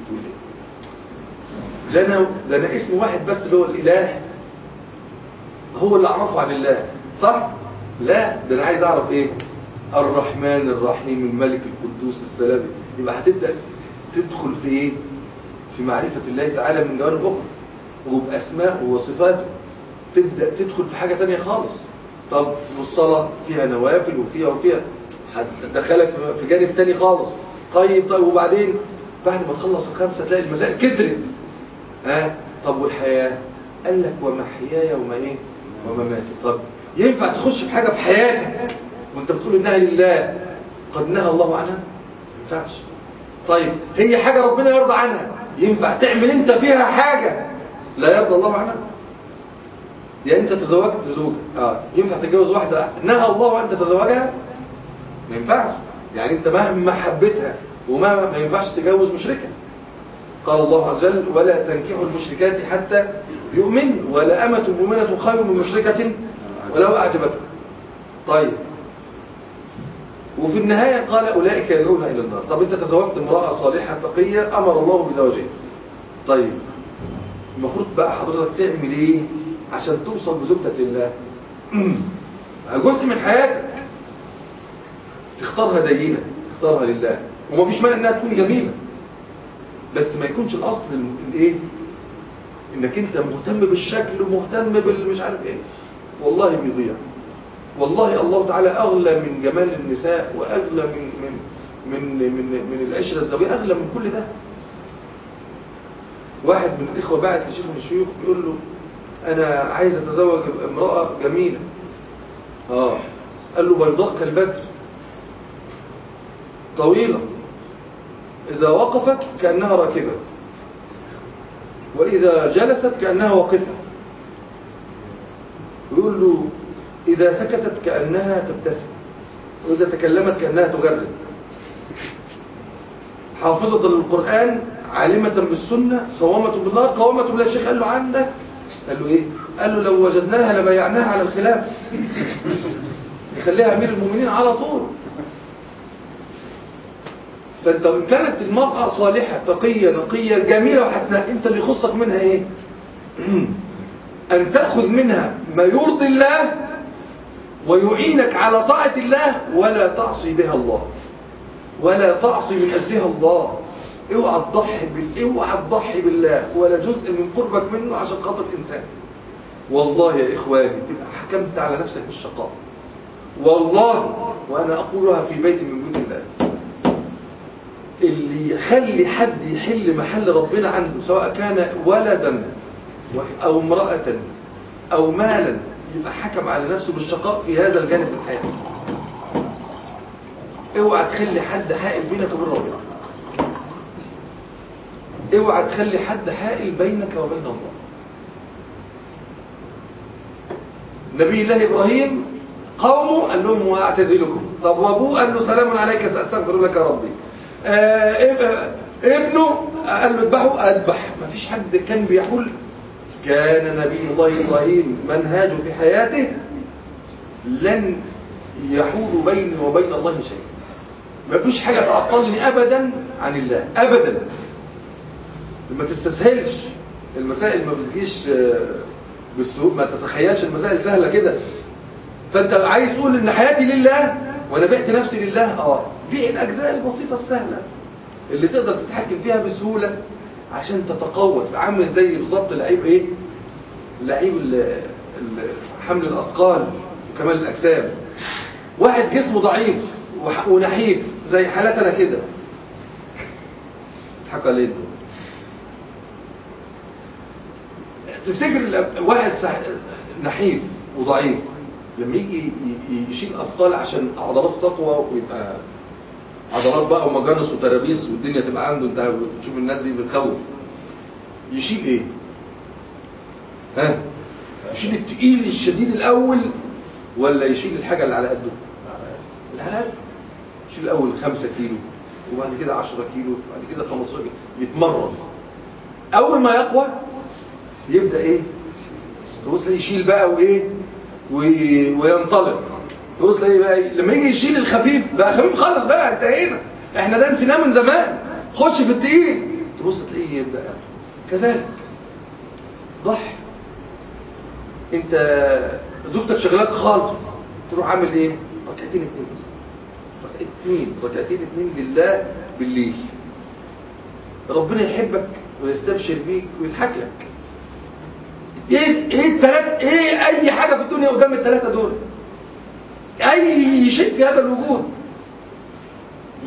ده انا ده انا اسم واحد بس اللي هو الاله هو اللي اعرفه عن الله، صح؟ لا، ده انا عايز اعرف ايه؟ الرحمن الرحيم الملك القدوس السلام. يبقى هتبدا تدخل في ايه؟ في معرفه الله تعالى من جوانب اخرى وباسماءه وصفاته. تبدا تدخل في حاجه ثانيه خالص. طب والصلاه فيها نوافل وفيها وفيها هتدخلك في جانب تاني خالص. طيب طيب وبعدين بعد ما تخلص الخمسة تلاقي المسائل كترت. ها طب والحياة؟ قال لك ومحياي وما ايه ومماتي. طب ينفع تخش في حاجة في حياتك وانت بتقول انها لله قد نهى الله عنها؟ ما ينفعش. طيب هي حاجة ربنا يرضى عنها، ينفع تعمل انت فيها حاجة لا يرضى الله عنها؟ يعني انت تزوجت زوجة اه ينفع تتجوز واحدة نهى الله ان تتزوجها؟ ما ينفعش. يعني انت مهما حبيتها وما ما ينفعش تتجوز مشركة. قال الله عز وجل ولا تنكحوا المشركات حتى يؤمن ولا أمة مؤمنة خير من مشركة ولو أعجبتكم. طيب وفي النهاية قال أولئك يدعون إلى النار. طب أنت تزوجت امرأة صالحة تقية أمر الله بزواجها. طيب المفروض بقى حضرتك تعمل إيه عشان توصل بزوجتك لله؟ جزء من حياتك تختارها دينة، تختارها لله، وما فيش مانع انها تكون جميلة، بس ما يكونش الاصل الايه انك انت مهتم بالشكل ومهتم بالمش عارف ايه. والله بيضيع. والله الله تعالى اغلى من جمال النساء واغلى من من من من, من العشرة الزوجية، اغلى من كل ده. واحد من الاخوة بعت لشيخ من الشيوخ بيقول له انا عايز اتزوج امرأة جميلة. اه قال له بيضاء كالبدر طويلة إذا وقفت كأنها راكبة وإذا جلست كأنها واقفة. ويقول له إذا سكتت كأنها تبتسم وإذا تكلمت كأنها تجرد. حافظة للقرآن عالمة بالسنة صوامة بالنار قوامة بالله. الشيخ قال له عندك؟ قال له إيه؟ قال له لو وجدناها لبيعناها على الخلاف. يخليها أمير المؤمنين على طول. فانت ان كانت المرأة صالحة تقية نقية جميلة وحسناء انت اللي يخصك منها ايه؟ ان تأخذ منها ما يرضي الله ويعينك على طاعة الله ولا تعصي بها الله ولا تعصي من اجلها الله. اوعى تضحي بال... اوعى تضحي بالله ولا جزء من قربك منه عشان خاطر انسان. والله يا اخواني تبقى حكمت على نفسك بالشقاء. والله وانا اقولها في بيت من بيوت الله. اللي يخلي حد يحل محل ربنا عنده سواء كان ولدا أو امرأة أو مالا يبقى حكم على نفسه بالشقاء في هذا الجانب من حياته. اوعى تخلي حد حائل بينك وبين ربنا. اوعى تخلي حد حائل بينك وبين الله. نبي الله إبراهيم قومه قال لهم واعتزلكم. طب وابوه قال له سلام عليك سأستغفر لك ربي. آه ابنه قال له اذبحه اذبح. ما فيش حد كان بيحول. كان نبي الله إبراهيم منهاجه في حياته لن يحول بيني وبين الله شيء. ما فيش حاجة تعطلني أبدا عن الله أبدا. ما تستسهلش المسائل، ما بتجيش بالسهولة، ما تتخيلش المسائل سهلة كده. فأنت عايز تقول إن حياتي لله وأنا بعت نفسي لله. آه في الأجزاء البسيطة السهلة اللي تقدر تتحكم فيها بسهولة عشان تتقوى. عامل زي بالظبط لعيب ايه؟ لعيب حمل الأثقال وكمال الأجسام. واحد جسمه ضعيف ونحيف زي حالتنا كده. تضحك عليه انتوا. تفتكر واحد نحيف وضعيف لما يجي يشيل أثقال عشان عضلاته تقوى ويبقى عضلات بقى ومجانس وترابيس والدنيا تبقى عنده، انت بتشوف الناس دي بتخوف، يشيل ايه؟ ها؟ يشيل التقيل الشديد الاول ولا يشيل الحاجة اللي على قده؟ اللي على قده. يشيل الاول خمسة كيلو وبعد كده عشرة كيلو وبعد كده خمستاشر كيلو. يتمرن. اول ما يقوى يبدأ ايه؟ تبص يشيل بقى وايه؟ وينطلق. تبص تلاقيه بقى لما يجي يشيل الخفيف بقى خفيف خالص بقى انتهينا. احنا ده نسيناه من زمان. خش في التقيل تبص تلاقيه يبدا كذلك. ضحي. انت زوجتك شغلاك خالص تروح عامل ايه؟ ركعتين اتنين بس. ركعتين ركعتين اتنين لله بالليل. ربنا يحبك ويستبشر بيك ويضحك لك. ايه ايه الثلاث ايه اي حاجه في الدنيا قدام الثلاثه دول؟ اي شيء في هذا الوجود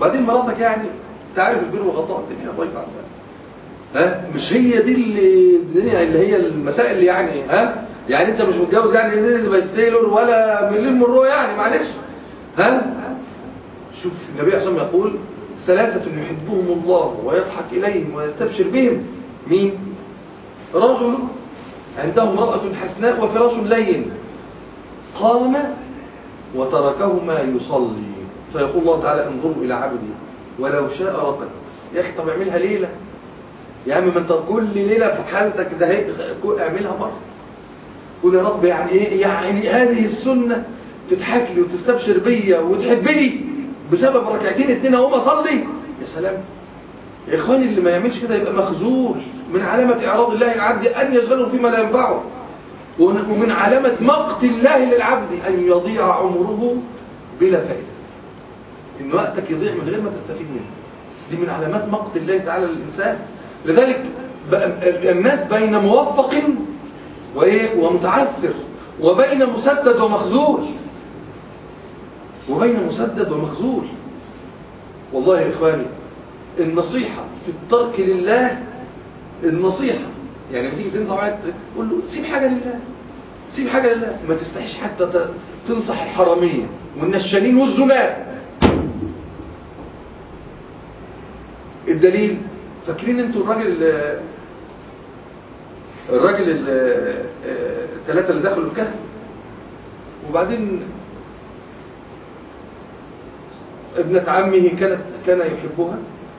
وبعدين مراتك يعني تعرف البر وغطاء الدنيا بايظه عندها، ها مش هي دي اللي الدنيا اللي هي المسائل اللي يعني ها يعني انت مش متجوز يعني اليزابيث تايلور ولا ميرلين مونرو يعني معلش ها. شوف النبي عليه الصلاه والسلام يقول ثلاثة يحبهم الله ويضحك إليهم ويستبشر بهم. مين؟ رجل عنده امرأة حسناء وفراش لين قام وتركهما يصلي فيقول الله تعالى انظروا إلى عبدي ولو شاء رقد. يا أخي طب اعملها ليلة يا عم، ما انت كل ليلة في حالتك ده هي اعملها مرة. قول يا رب يعني ايه يعني هذه السنة تضحك لي وتستبشر بيا وتحبني بسبب ركعتين اتنين اقوم اصلي. يا سلام يا اخواني، اللي ما يعملش كده يبقى مخذول. من علامة اعراض الله العبد ان يشغله فيما لا ينفعه، ومن علامة مقت الله للعبد ان يضيع عمره بلا فائدة، ان وقتك يضيع من غير ما تستفيد منه. دي من علامات مقت الله تعالى للإنسان. لذلك الناس بين موفق وإيه ومتعثر، وبين مسدد ومخذول، وبين مسدد ومخذول. والله يا إخواني النصيحة في الترك لله، النصيحة يعني لما تيجي تنصح واحد تقول له سيب حاجة لله، سيب حاجة لله، ما تستحيش حتى تنصح الحرامية والنشالين والزناة. الدليل فاكرين انتوا الراجل الراجل الثلاثة اللي دخلوا الكهف وبعدين ابنة عمه كانت كان يحبها،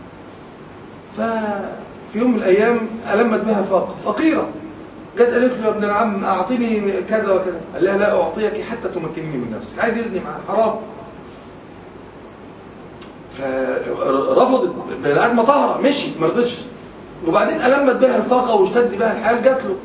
ففي يوم من الأيام ألمت بها فاقة فقيرة، جت قالت له يا ابن العم أعطيني كذا وكذا، قال لها لا أعطيك حتى تمكنني من نفسك، عايز يزني معها حرام. فرفضت بني آدمة طاهرة، مشيت ما رضتش. وبعدين ألمت بها الفاقة واشتد بها الحال، جات له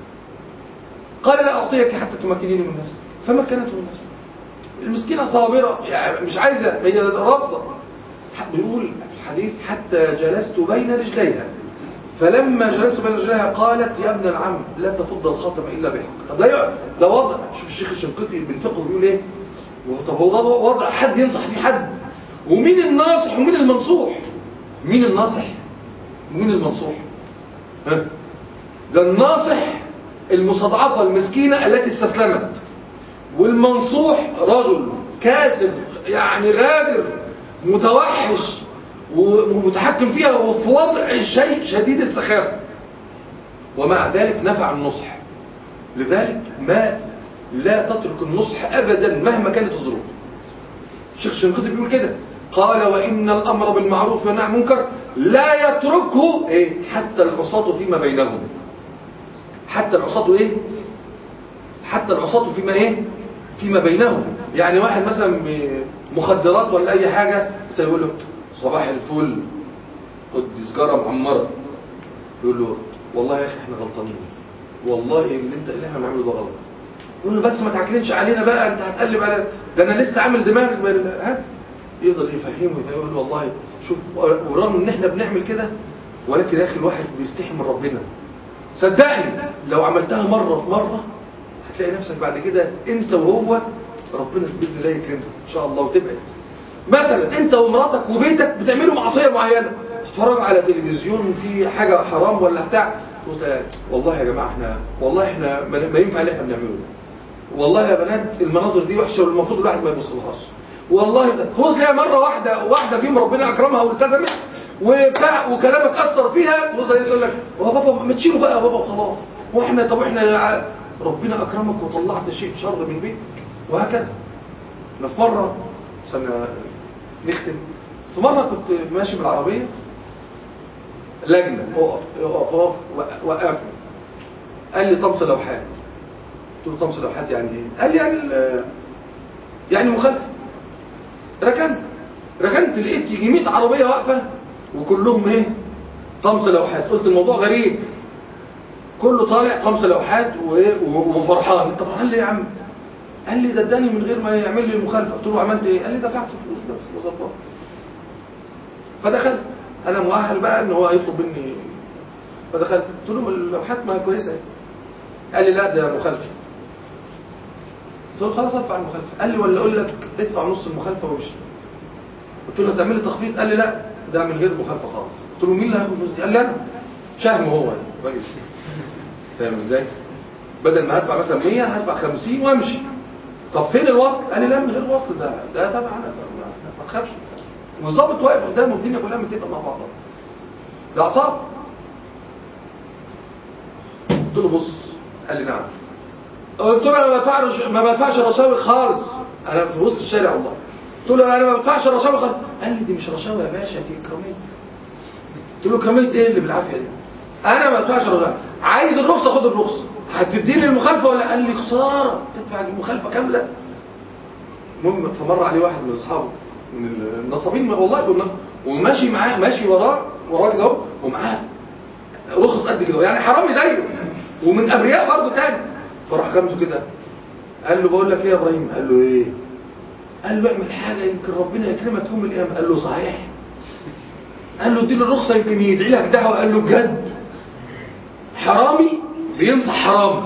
قال لا أعطيك حتى تمكنني من نفسك، فمكنته من نفسك. المسكينة صابرة يعني مش عايزة، هي رافضة. بيقول في الحديث حتى جلست بين رجليها، فلما جلست بين رجليها قالت يا ابن العم لا تفض الخاتم إلا بحق. طب ده ده وضع، شوف الشيخ الشنقيطي بن فقه بيقول ايه، طب هو ده وضع حد ينصح فيه حد؟ ومين الناصح ومين المنصوح؟ مين الناصح ومين المنصوح؟ ها؟ ده الناصح المستضعفة المسكينة التي استسلمت، والمنصوح رجل كاسر يعني غادر متوحش ومتحكم فيها وفي وضع شيء شديد السخافة، ومع ذلك نفع النصح. لذلك ما لا تترك النصح أبدا مهما كانت الظروف. الشيخ الشنقيطي بيقول كده، قال وإن الأمر بالمعروف والنهي عن المنكر لا يتركه إيه حتى العصاة فيما بينهم. حتى العصاة إيه حتى العصاة فيما إيه فيما بينهم. يعني واحد مثلا مخدرات ولا أي حاجة يقول له صباح الفل خد سجارة معمرة، يقول له والله يا أخي احنا غلطانين، والله اللي انت اللي احنا بنعمله ده غلط. يقول له بس ما تعكرنش علينا بقى، انت هتقلب على ده انا لسه عامل دماغ بال... ها يقدر يفهمه ويقول له والله شوف، ورغم ان احنا بنعمل كده ولكن يا اخي الواحد بيستحي من ربنا. صدقني لو عملتها مرة في مرة هتلاقي نفسك بعد كده انت وهو ربنا باذن الله يكرمك ان شاء الله وتبعد. مثلا انت ومراتك وبيتك بتعملوا معصيه معينه، تتفرجوا على تلفزيون في حاجه حرام ولا بتاع، والله يا جماعه احنا والله احنا ما ينفع اللي احنا بنعمله ده، والله يا بنات المناظر دي وحشه والمفروض الواحد ما يبصلهاش، والله ده هو تلاقي مره واحده واحده فيهم ربنا اكرمها والتزمت وبتاع وكلامك اثر فيها، توصل تقول لك هو بابا ما تشيله بقى يا بابا وخلاص، واحنا طب احنا ربنا اكرمك وطلعت شيء شر من بيتك وهكذا. انا في مره سنه نختم، في مرة كنت ماشي بالعربية لجنة اقف اقف اقف وقفني، قال لي طمس لوحات. قلت له طمس لوحات يعني ايه؟ قال لي يعني يعني مخالفة. ركنت ركنت لقيت يجي مية عربية واقفة وكلهم ايه طمس لوحات. قلت الموضوع غريب، كله طالع طمس لوحات وايه وفرحان. انت فرحان ليه يا عم؟ قال لي ده اداني من غير ما يعمل لي المخالفه. قلت له عملت ايه؟ قال لي دفعت فلوس بس وظبطت. فدخلت انا مؤهل بقى ان هو هيطلب مني، فدخلت قلت له اللوحات ما كويسه. قال لي لا ده مخالفه. قلت له خلاص ادفع المخالفه. قال لي ولا اقول لك ادفع نص المخالفه وامشي. قلت له هتعمل لي تخفيض؟ قال لي لا ده من غير مخالفه خالص. قلت له مين اللي هياخد فلوس دي؟ قال لي انا. شهم هو يعني راجل فاهم ازاي؟ بدل ما هدفع مثلا مية هدفع خمسين وامشي. طب فين الوصل؟ قال لي لا من غير وصل، ده ده تبع انا، ما تخافش. والظابط واقف قدامه الدنيا كلها متفقه مع بعضها. ده عصاب. قلت له بص. قال لي نعم. قلت له انا ما بدفعش ما بدفعش رشاوي خالص، انا في وسط الشارع والله. قلت له انا ما بدفعش رشاوي خالص. قال لي دي مش رشاوي يا باشا، دي اكراميه. قلت له اكراميه ايه اللي بالعافيه دي؟ انا ما بدفعش رشاوي، عايز الرخصه خد الرخصه، هتديني المخالفه ولا؟ قال لي خساره تدفع المخالفه كامله. المهم فمر عليه واحد من اصحابه من النصابين والله، وماشي معاه ماشي وراه وراه كده اهو، ومعاه رخص قد كده يعني حرامي زيه ومن ابرياء برضه تاني. فراح غمزه كده قال له بقول لك ايه يا ابراهيم؟ قال له ايه؟ قال له اعمل حاجه يمكن ربنا يكرمك يوم القيامه. قال له صحيح؟ قال له اديله الرخصه يمكن يدعي لك دعوه. قال له بجد؟ حرامي بينصح حرامي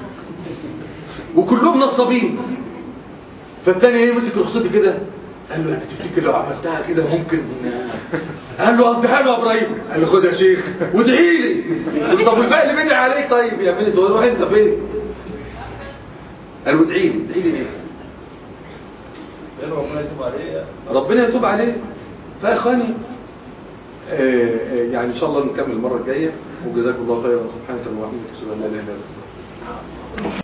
وكلهم نصابين. فالتاني ايه مسك رخصتي كده قال له يعني تفتكر لو عملتها كده ممكن؟ قال له قضيها له يا ابراهيم. قال له خد يا شيخ وادعي لي. قال له طب والباقي اللي بيدعي عليك طيب يا بنت روح انت فين؟ قال له ادعي لي. ادعي لي ايه؟ ربنا يتوب عليه. ربنا يتوب عليه. فيا اخواني يعني ان شاء الله نكمل المره الجايه، وجزاكم الله خيرا. سبحانك اللهم وبحمدك اشهد ان لا اله الا انت.